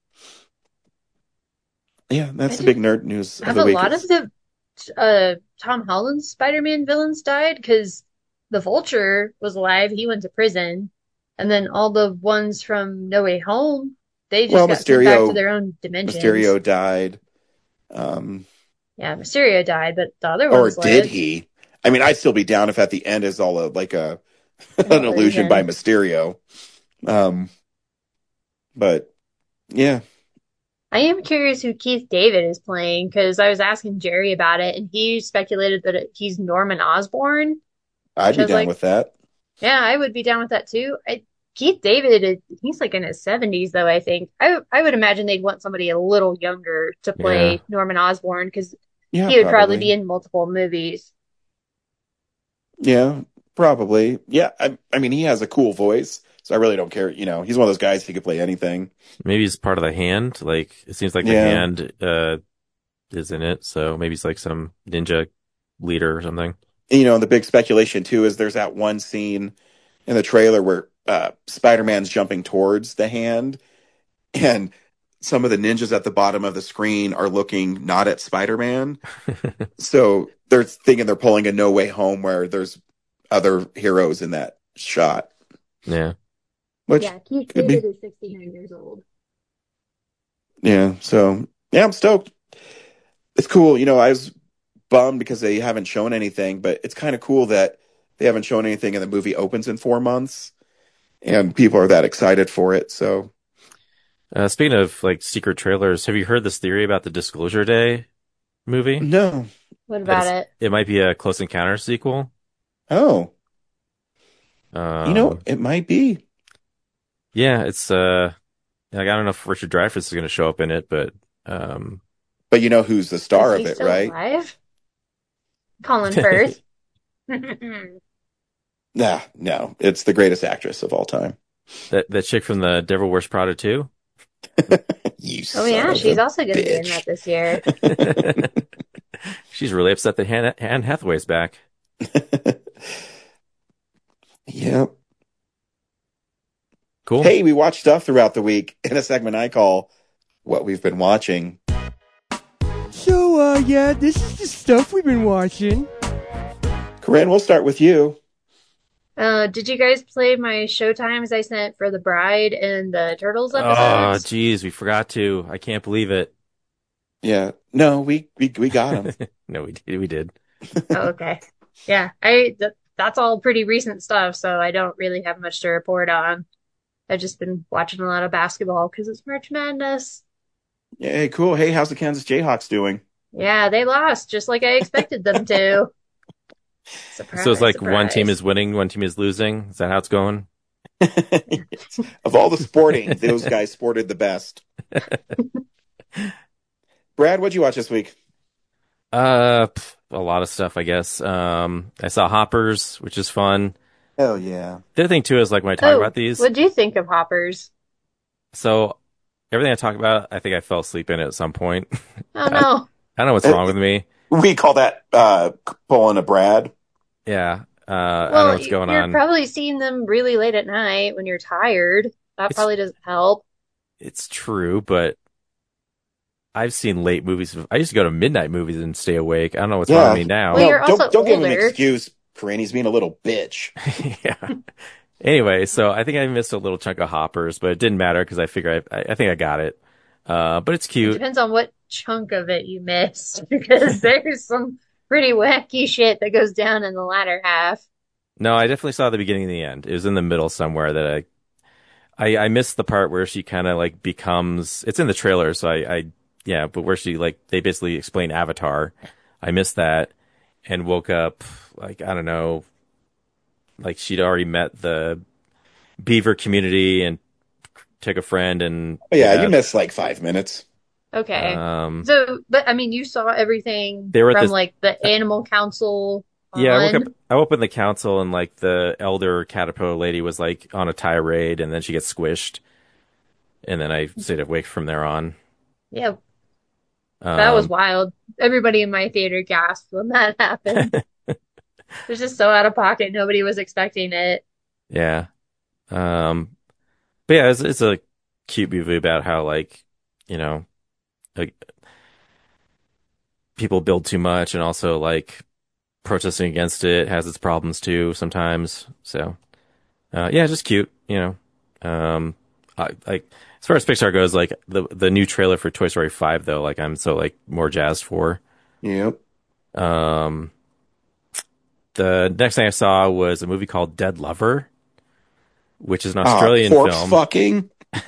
Yeah, that's the big nerd news of Have the a week. lot of the uh, Tom Holland's Spider-Man villains died? Because the Vulture was alive, he went to prison, and then all the ones from No Way Home, they just Well, got sent back to Mysterio- their own dimensions. Mysterio died. Um, Yeah, Mysterio died, but the other or ones did lived. he? I mean, I'd still be down if at the end is all a, like a an illusion by Mysterio. Um, but yeah, I am curious who Keith David is playing, because I was asking Jerry about it, and he speculated that it, he's Norman Osborn. I'd Which I be was down like, with that. Yeah, I would be down with that too. I Keith David, he's like in his seventies though, I think. I I would imagine they'd want somebody a little younger to play Yeah. Norman Osborn because Yeah, he would probably probably. be in multiple movies. Yeah, probably. Yeah, I, I mean, he has a cool voice, so I really don't care. You know, he's one of those guys, he could play anything. Maybe he's part of the hand. Like, it seems like the Yeah. hand uh, is in it. So maybe he's like some ninja leader or something. You know, and the big speculation, too, is there's that one scene in the trailer where uh, Spider-Man's jumping towards the hand, and some of the ninjas at the bottom of the screen are looking not at Spider-Man. So they're thinking they're pulling a No Way Home where there's other heroes in that shot. Yeah. Which Yeah, Keith could be. David is sixty-nine years old. Yeah, so, yeah, I'm stoked. It's cool. You know, I was bummed because they haven't shown anything, but it's kind of cool that they haven't shown anything and the movie opens in four months and people are that excited for it. So, Uh, speaking of like secret trailers, have you heard this theory about the Disclosure Day movie? no. What about It's- it? It might be a Close Encounters sequel. Oh, Um, you know, it might be. yeah, it's uh, like I don't know if Richard Dreyfuss is going to show up in it, but um, But you know who's the star Is of he it, still right? alive? Colin Firth. Nah, no. It's the greatest actress of all time. that that chick from the Devil Wears Prada two. You Oh son yeah, of she's a also going to be in bitch. that this year. She's really upset that Han- Anne Hathaway's back. Yep. Cool. Hey, we watch stuff throughout the week in a segment I call What We've Been Watching. So, uh, yeah, this is the stuff we've been watching. Corinne, we'll start with you. Uh, did you guys play my showtimes I sent for The Bride and the Turtles Oh, episodes? geez, we forgot to. I can't believe it. Yeah. No, we we, we got him. No, we did. We did. Oh, okay. Yeah, I th that's all pretty recent stuff, so I don't really have much to report on. I've just been watching a lot of basketball because it's March Madness. Hey, cool. Hey, how's the Kansas Jayhawks doing? Yeah, they lost just like I expected them to. Surprise, So it's like one surprise. team is winning, one team is losing. Is that how it's going? Of all the sporting, those guys sported the best. Brad, what'd you watch this week? Uh, pff, a lot of stuff, I guess. Um, I saw Hoppers, which is fun. Hell yeah. The other thing too is like when I talk Oh, about these, what'd you think of Hoppers? so everything I talk about, I think I fell asleep in it at some point. Oh no. I don't know what's wrong with me. We call that uh, pulling a Brad. Yeah. Uh, I don't Well, know what's going you're on. probably seeing them really late at night when you're tired. That It's- probably doesn't help. It's true, but I've seen late movies. I used to go to midnight movies and stay awake. I don't know what's wrong with me now. Well, you're don't also don't give him an older. excuse, Corinne. He's being a little bitch. Yeah. Anyway, so I think I missed a little chunk of Hoppers, but it didn't matter because I figure I, I think I got it. Uh, but it's It cute. depends on what chunk of it you missed, because there's some pretty wacky shit that goes down in the latter half. No, I definitely saw the beginning and the end. It was in the middle somewhere that I, I, I missed the part where she kind of like becomes. It's in the trailer, so I, I, yeah, but where she like they basically explain Avatar. I missed that and woke up like I don't know, like she'd already met the Beaver community and took a friend and Oh, yeah, you missed like five minutes. Okay. Um, So, but I mean, you saw everything They were at from this- like the Animal Council Yeah, I woke on. up. I woke up in the council, and like the elder caterpillar lady was like on a tirade, and then she gets squished, and then I stayed awake from there on. Yeah, that was Um, wild. Everybody in my theater gasped when that happened. It was just so out of pocket. Nobody was expecting it. Yeah. Um, but yeah, it's, it's a cute movie about how like you know, like people build too much, and also like protesting against it has its problems too sometimes. So, uh, yeah, just cute, you know. Um, I, like as far as Pixar goes, like the the new trailer for Toy Story five, though, like I'm so like more jazzed for. Yep. Um, the next thing I saw was a movie called Dead Lover, which is an Ah, Australian corpse film. fucking.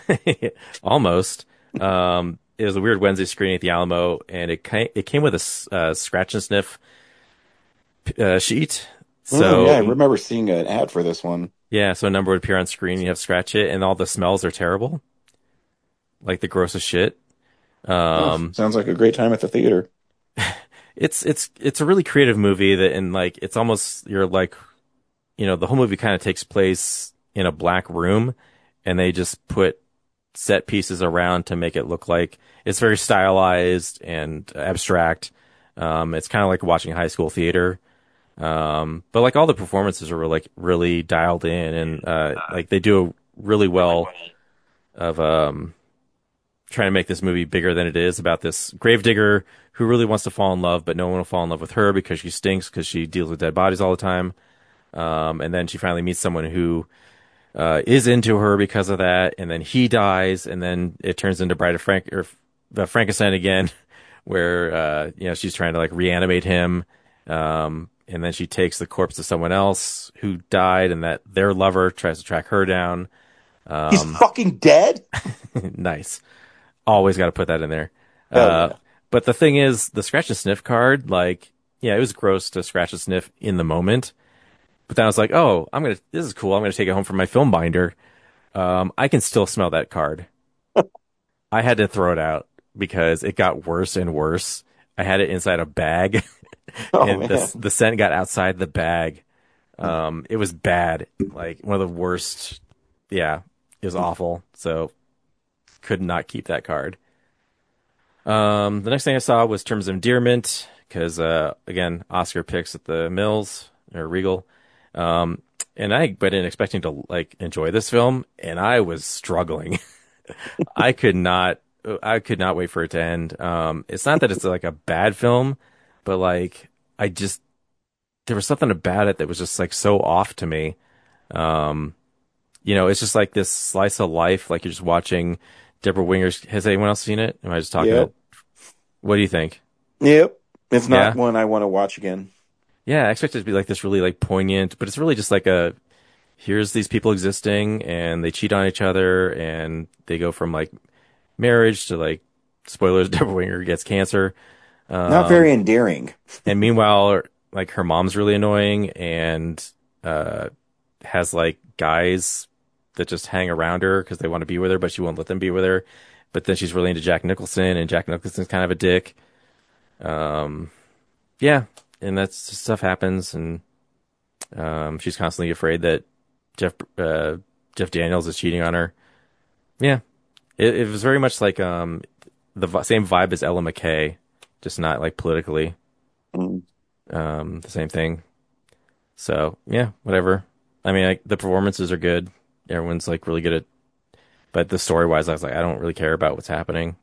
Almost. Um, it was a weird Wednesday screening at the Alamo, and it came, it came with a s- uh, scratch and sniff uh, sheet. So oh, yeah, I remember seeing an ad for this one. Yeah, so a number would appear on screen, you have to scratch it, and all the smells are terrible. Like the grossest shit. Um, oh, sounds like a great time at the theater. It's it's it's a really creative movie that, and like it's almost, you're like, you know, the whole movie kind of takes place in a black room, and they just put set pieces around to make it look like it's very stylized and abstract. Um, it's kind of like watching high school theater. Um, but like all the performances are like really dialed in, and uh, like they do really well of um trying to make this movie bigger than it is, about this gravedigger who really wants to fall in love, but no one will fall in love with her because she stinks, because she deals with dead bodies all the time. Um, and then she finally meets someone who uh, is into her because of that, and then he dies, and then it turns into Bride of Frank or the Frankenstein again, where uh, you know, she's trying to like reanimate him, um, and then she takes the corpse of someone else who died, and that their lover tries to track her down. Um, He's fucking dead. Nice. Always got to put that in there. Oh, uh, yeah. But the thing is, the scratch and sniff card, like, yeah, it was gross to scratch and sniff in the moment. But then I was like, oh, I'm going to, this is cool. I'm going to take it home from my film binder. Um, I can still smell that card. I had to throw it out because it got worse and worse. I had it inside a bag, Oh, and man. the, the scent got outside the bag. Um, it was bad. Like, one of the worst. Yeah, it was awful. So, could not keep that card. Um, the next thing I saw was Terms of Endearment, because, uh, again, Oscar picks at the Mills, or Regal. Um, and I went in expecting to, like, enjoy this film, and I was struggling. I could not, I could not wait for it to end. Um, it's not that it's, like, a bad film, but, like, I just, there was something about it that was just, like, so off to me. Um, you know, it's just like this slice of life, like you're just watching Deborah Winger's. Has anyone else seen it? Am I just talking? Yep. It? What do you think? Yep. It's not Yeah? one I want to watch again. Yeah, I expected it to be like this really like poignant, but it's really just like a, here's these people existing and they cheat on each other and they go from like marriage to like, spoilers, Deborah Winger gets cancer. Um, Not very endearing. And meanwhile, like her mom's really annoying and uh, has like guys that just hang around her because they want to be with her, but she won't let them be with her. But then she's really into Jack Nicholson, and Jack Nicholson's kind of a dick. Um, yeah, and that's stuff happens, and um, she's constantly afraid that Jeff uh, Jeff Daniels is cheating on her. Yeah, it, it was very much like um, the v- same vibe as Ella McKay, just not like politically. Mm. Um, the same thing. So yeah, whatever. I mean, I, the performances are good. Everyone's like really good at, but the story wise, I was like, I don't really care about what's happening.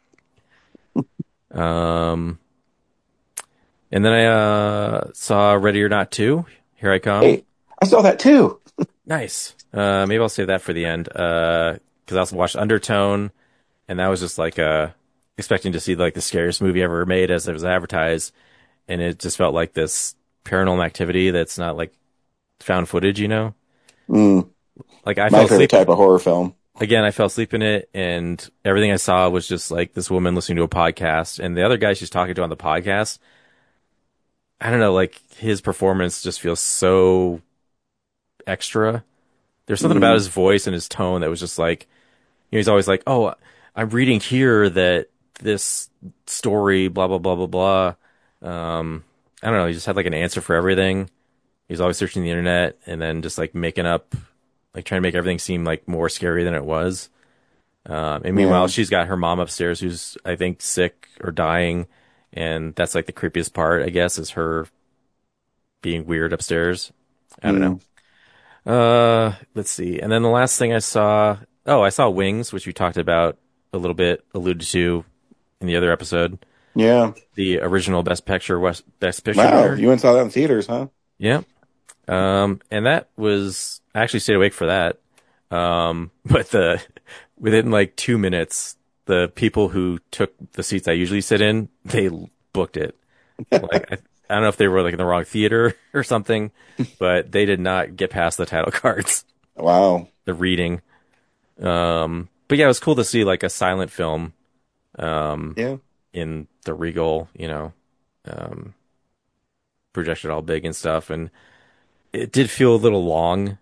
um, and then I uh, saw Ready or Not two. Here I come. Hey, I saw that too. Nice. Uh, maybe I'll save that for the end. Uh, because I also watched Undertone, and that was just like uh expecting to see like the scariest movie ever made as it was advertised, and it just felt like this paranormal activity that's not like found footage, you know. Mm. Like I My fell favorite asleep. type of horror film. Again, I fell asleep in it, and everything I saw was just like this woman listening to a podcast, and the other guy she's talking to on the podcast, I don't know, like his performance just feels so extra. There's something Mm. about his voice and his tone that was just like, you know, he's always like, oh, I'm reading here that this story, blah, blah, blah, blah, blah. Um, I don't know. He just had like an answer for everything. He's always searching the internet and then just like making up, like trying to make everything seem like more scary than it was. Um, and meanwhile, Yeah. she's got her mom upstairs who's, I think, sick or dying. And that's like the creepiest part, I guess, is her being weird upstairs. I don't Mm. know. Uh, let's see. And then the last thing I saw, oh, I saw Wings, which we talked about a little bit, alluded to in the other episode. Yeah. The original Best Picture, West, Best Picture Wow, winner. you went and saw that in theaters, huh? Yeah. Um, and that was, I actually stayed awake for that. Um, but the, within like two minutes, the people who took the seats I usually sit in, they booked it. Like, I, I don't know if they were like in the wrong theater or something, but they did not get past the title cards. Wow. The reading. Um, but yeah, it was cool to see like a silent film, um, Yeah. in the Regal, you know, um, projected all big and stuff. And it did feel a little long.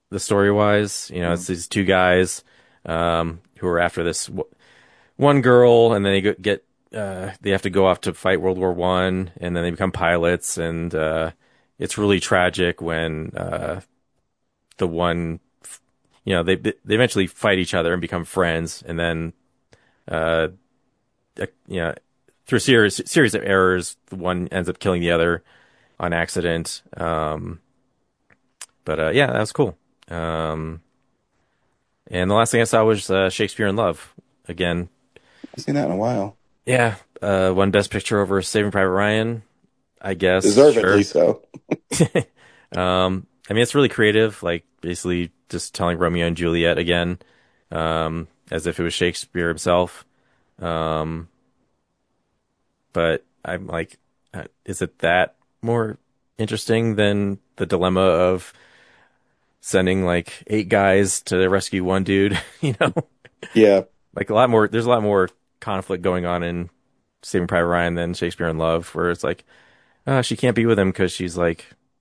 the story wise. You know, it's these two guys um, who are after this w- one girl, and then they go, get uh, they have to go off to fight World War One, and then they become pilots, and uh, it's really tragic when uh, the one, you know, they they eventually fight each other and become friends, and then uh, you know, through a series series of errors, the one ends up killing the other on accident. Um, but uh, yeah, that was cool. Um, and the last thing I saw was uh, Shakespeare in Love again. I've seen that in a while. Yeah, uh, won Best Picture over Saving Private Ryan, I guess. Deservedly sure. so. um, I mean, it's really creative, like basically just telling Romeo and Juliet again, um, as if it was Shakespeare himself. Um, but I'm like, uh, is it that more interesting than the dilemma of sending like eight guys to rescue one dude? You know? Yeah. Like a lot more, there's a lot more conflict going on in Saving Private Ryan than Shakespeare in Love, where it's like, uh, she can't be with him because she's like,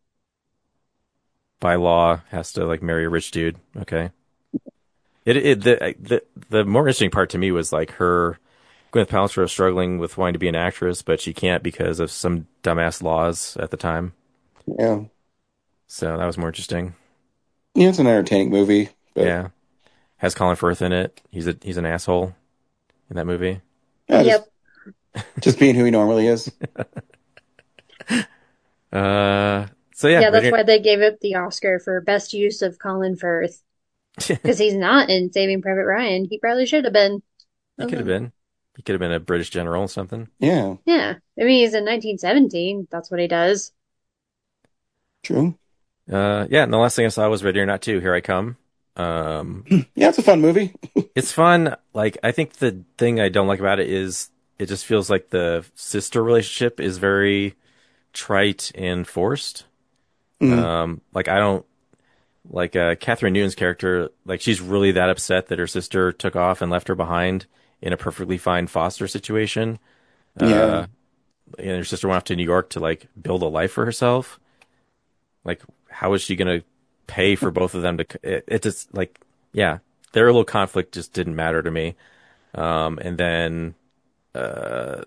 by law, has to like marry a rich dude. Okay. It, it, the, the, the more interesting part to me was like her, Gwyneth Paltrow struggling with wanting to be an actress, but she can't because of some dumbass laws at the time. Yeah. So that was more interesting. Yeah, it's an entertaining movie. But... Yeah. Has Colin Firth in it. He's a, he's an asshole in that movie. Yeah, Yep. Just, just being who he normally is. uh, so yeah. Yeah, that's right why they gave it the Oscar for best use of Colin Firth. Because he's not in Saving Private Ryan. He probably should have been. He could have been. He could have been a British general or something. Yeah. Yeah. I mean, he's in nineteen seventeen. That's what he does. True. Uh, yeah, and the last thing I saw was Ready or Not two, Here I Come. Um, yeah, it's a fun movie. It's fun. Like, I think the thing I don't like about it is it just feels like the sister relationship is very trite and forced. Mm. Um, like, I don't, like, uh, Catherine Newton's character, like, she's really that upset that her sister took off and left her behind in a perfectly fine foster situation. Yeah. Uh, and her sister went off to New York to, like, build a life for herself. Like, how is she going to pay for both of them to, it, it just, like, yeah, their little conflict just didn't matter to me. Um, and then, uh,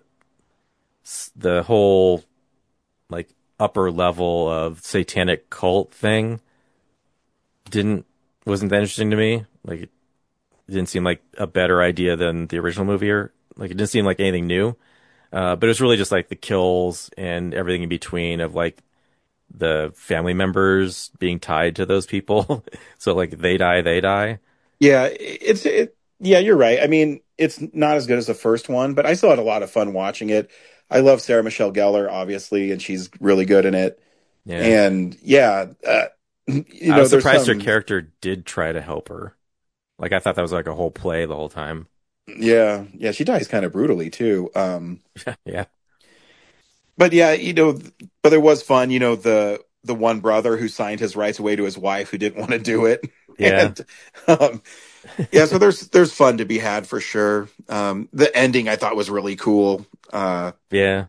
the whole, like, upper level of satanic cult thing didn't, wasn't that interesting to me. Like, it didn't seem like a better idea than the original movie, or, like, it didn't seem like anything new. Uh, but it was really just, like, the kills and everything in between of, like, the family members being tied to those people. So, like, they die, they die. Yeah, it's it. Yeah, you're right. I mean, it's not as good as the first one, but I still had a lot of fun watching it. I love Sarah Michelle Gellar, obviously, and she's really good in it. Yeah. And yeah, uh, you know, I was there's surprised some... her character did try to help her. Like, I thought that was like a whole play the whole time. Yeah, yeah, she dies kind of brutally too. Um, yeah, but yeah, you know, but there was fun. You know, the the one brother who signed his rights away to his wife who didn't want to do it. Yeah. And, um, yeah, so there's there's fun to be had for sure. Um, the ending I thought was really cool. Uh, yeah.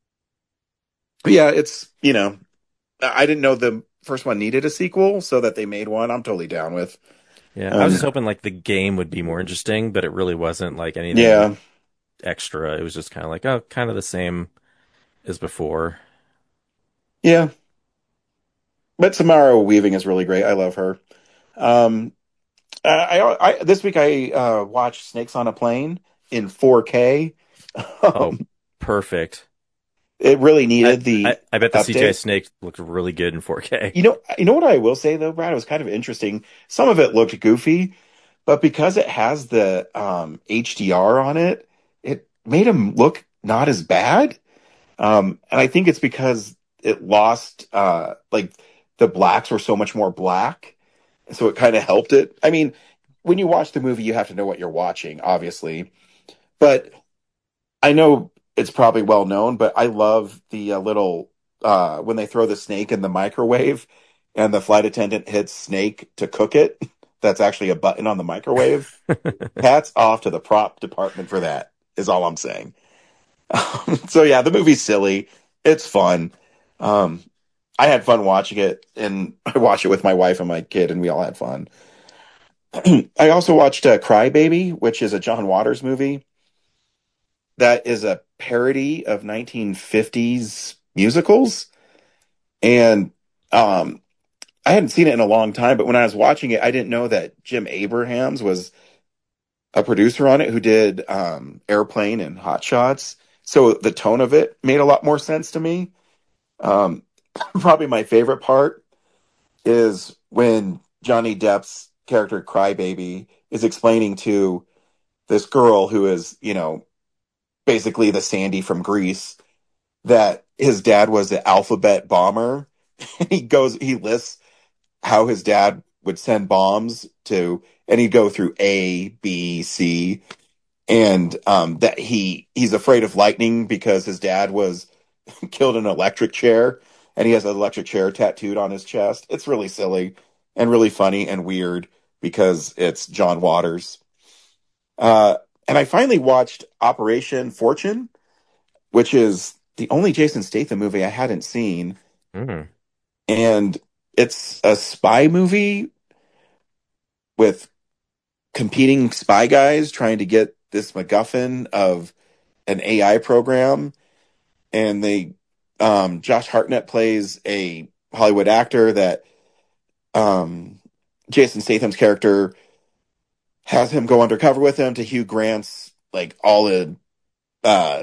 Yeah, it's, you know, I didn't know the first one needed a sequel, so that they made one, I'm totally down with. Yeah, um, I was just hoping like the game would be more interesting, but it really wasn't like anything yeah. extra. It was just kind of like, oh, kind of the same as before. Yeah. But Samara Weaving is really great. I love her. Um, I, I, I this week I uh, watched Snakes on a Plane in four K. um, Oh, perfect. It really needed I, the. I, I bet the update. C G I Snake looked really good in four K. You know, you know what I will say though, Brad? It was kind of interesting. Some of it looked goofy, but because it has the um, H D R on it, it made him look not as bad. Um, and I think it's because it lost, uh, like the blacks were so much more black, so it kind of helped it. I mean, when you watch the movie, you have to know what you're watching, obviously, but I know it's probably well known, but I love the uh, little, uh, when they throw the snake in the microwave and the flight attendant hits snake to cook it. That's actually a button on the microwave. Hats off to the prop department for that, is all I'm saying. Um, so yeah, the movie's silly. It's fun. Um, I had fun watching it, and I watched it with my wife and my kid, and we all had fun. I also watched uh, Cry Baby, which is a John Waters movie that is a parody of nineteen fifties musicals. And um, I hadn't seen it in a long time, but when I was watching it, I didn't know that Jim Abrahams was a producer on it who did um, Airplane and Hot Shots. So the tone of it made a lot more sense to me. Um, probably my favorite part is when Johnny Depp's character Crybaby is explaining to this girl who is, you know, basically the Sandy from Grease, that his dad was an alphabet bomber. he goes, he lists how his dad would send bombs to, and he'd go through A, B, C, and um, that he he's afraid of lightning because his dad was killed in an electric chair, and he has an electric chair tattooed on his chest. It's really silly and really funny and weird because it's John Waters. Uh, and I finally watched Operation Fortune, which is the only Jason Statham movie I hadn't seen. Mm. And it's a spy movie with competing spy guys trying to get this MacGuffin of an A I program. And they, um, Josh Hartnett plays a Hollywood actor that, um, Jason Statham's character has him go undercover with him to Hugh Grant's, like, all in, uh,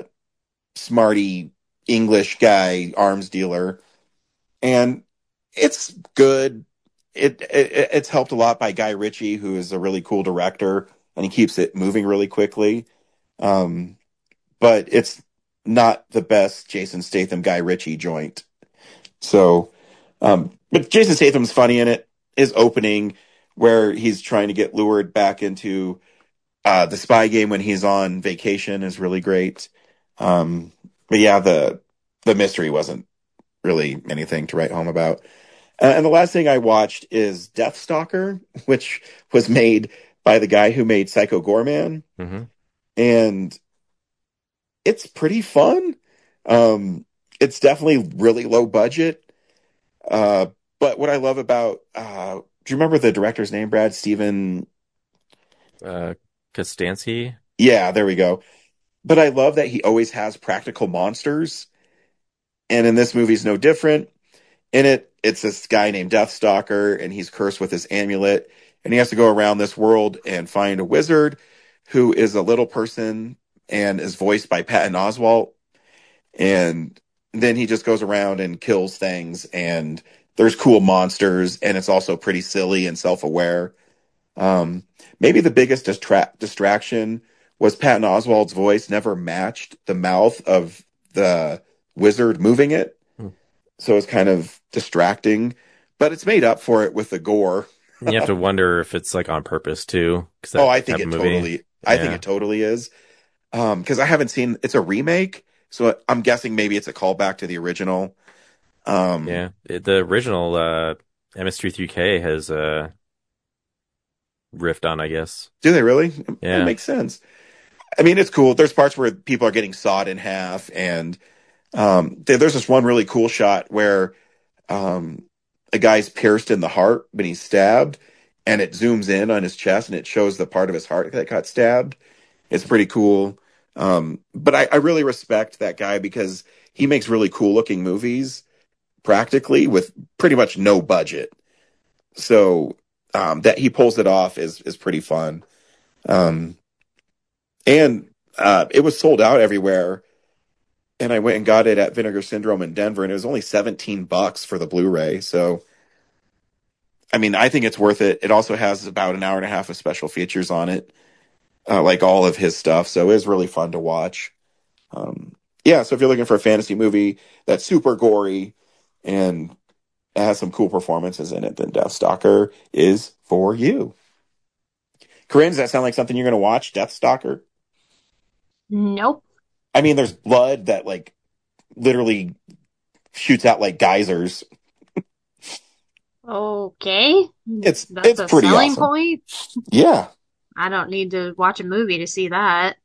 smarty English guy, arms dealer. And it's good. It, it it's helped a lot by Guy Ritchie, who is a really cool director, and he keeps it moving really quickly. Um, but it's not the best Jason Statham Guy Ritchie joint. So, um, but Jason Statham's funny in it. His opening, where he's trying to get lured back into uh, the spy game when he's on vacation, is really great. Um, but yeah, the the mystery wasn't really anything to write home about. Uh, and the last thing I watched is Deathstalker, which was made by the guy who made Psycho Goreman. Mm-hmm. And it's pretty fun. Um, it's definitely really low budget. Uh, but what I love about, uh, do you remember the director's name, Brad? Steven? Uh, Kostansky? Yeah, there we go. But I love that he always has practical monsters. And in this movie is no different. In it, it's this guy named Deathstalker, and he's cursed with this amulet. And he has to go around this world and find a wizard who is a little person and is voiced by Patton Oswalt. And then he just goes around and kills things, and there's cool monsters, and it's also pretty silly and self-aware. Um, maybe the biggest distra- distraction was Patton Oswalt's voice never matched the mouth of the wizard moving it. Hmm. So it's kind of distracting, but it's made up for it with the gore. You have to wonder if it's like on purpose too. Oh, I think it movie, totally, I yeah. think it totally is. Um, cause I haven't seen, it's a remake. So I'm guessing maybe it's a callback to the original. Um, yeah. The original, uh, M S three K has, uh, riffed on, I guess. Do they really? Yeah. That makes sense. I mean, it's cool. There's parts where people are getting sawed in half, and um, there's this one really cool shot where um, a guy's pierced in the heart when he's stabbed, and it zooms in on his chest, and it shows the part of his heart that got stabbed. It's pretty cool. Um, but I, I really respect that guy because he makes really cool looking movies practically with pretty much no budget. So um, that he pulls it off is is pretty fun. Um, and uh, it was sold out everywhere. And I went and got it at Vinegar Syndrome in Denver, and it was only seventeen bucks for the Blu-ray. So, I mean, I think it's worth it. It also has about an hour and a half of special features on it, uh, like all of his stuff. So it was really fun to watch. Um, yeah, so if you're looking for a fantasy movie that's super gory and has some cool performances in it, then Deathstalker is for you. Corinne, does that sound like something you're going to watch, Deathstalker? Nope. I mean, there's blood that, like, literally shoots out like geysers. Okay. It's That's it's a pretty selling awesome. point. Yeah. I don't need to watch a movie to see that.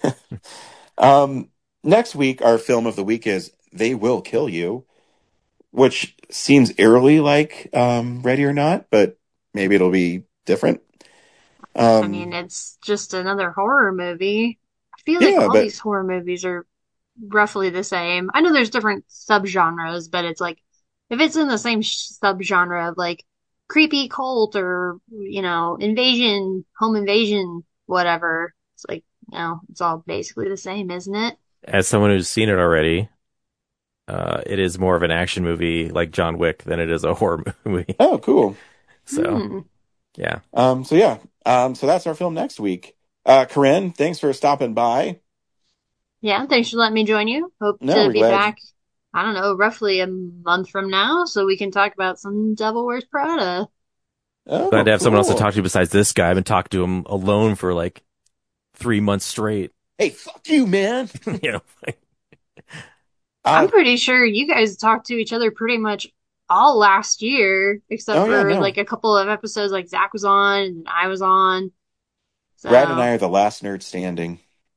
Um, next week, our film of the week is They Will Kill You, which seems eerily like um, Ready or Not, but maybe it'll be different. Um, I mean, it's just another horror movie. I feel like Yeah, all but- these horror movies are roughly the same. I know there's different subgenres, but it's like, if it's in the same sh- subgenre of like creepy cult or, you know, invasion, home invasion, whatever, it's like, you know, it's all basically the same, isn't it? As someone who's seen it already, uh, it is more of an action movie like John Wick than it is a horror movie. Oh, cool. So, Hmm. yeah. Um, so yeah, um, so that's our film next week. Uh, Corinne, thanks for stopping by. Yeah, thanks for letting me join you. Hope No, to we're be glad- back, I don't know, roughly a month from now, so we can talk about some Devil Wears Prada. Oh, Glad to have someone else to cool. talk to besides this guy. I've been talking to him alone for like three months straight. Hey, fuck you, man. You know, like, I'm pretty sure you guys talked to each other pretty much all last year, except Oh, yeah, for no. like a couple of episodes like Zach was on and I was on. So, Brad and I are the last nerd standing.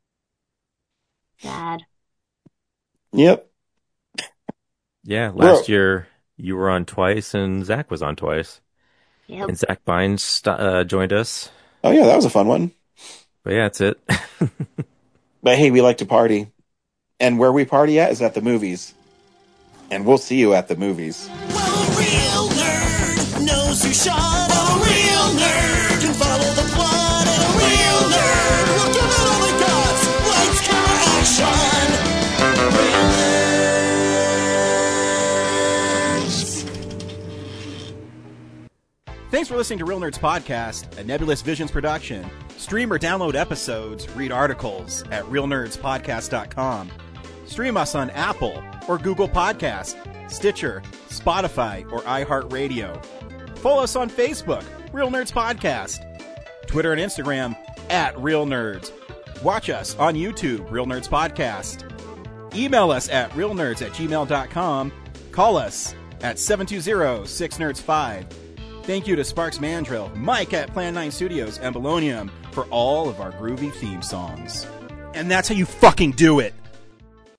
sad. Yep. yeah, last Bro. year you were on twice and Zach was on twice. Yep. And Zach Bynes st- uh, joined us. Oh yeah, that was a fun one. But yeah, that's it. But hey, we like to party. And where we party at is at the movies. And we'll see you at the movies. A real nerd knows who shot. A real nerd can follow the plot. And a real nerd will give it all they got. Lights, camera, action. Real nerds. Thanks for listening to Real Nerds Podcast, a Nebulous Visions production. Stream or download episodes, read articles at real nerds podcast dot com. Stream us on Apple or Google Podcast, Stitcher, Spotify, or iHeartRadio. Follow us on Facebook, Real Nerds Podcast. Twitter and Instagram, at Real Nerds. Watch us on YouTube, Real Nerds Podcast. Email us at realnerds at gmail dot com. Call us at seven two zero, six nerds five. Thank you to Sparks Mandrill, Mike at Plan nine Studios, and Bolognium for all of our groovy theme songs. And that's how you fucking do it!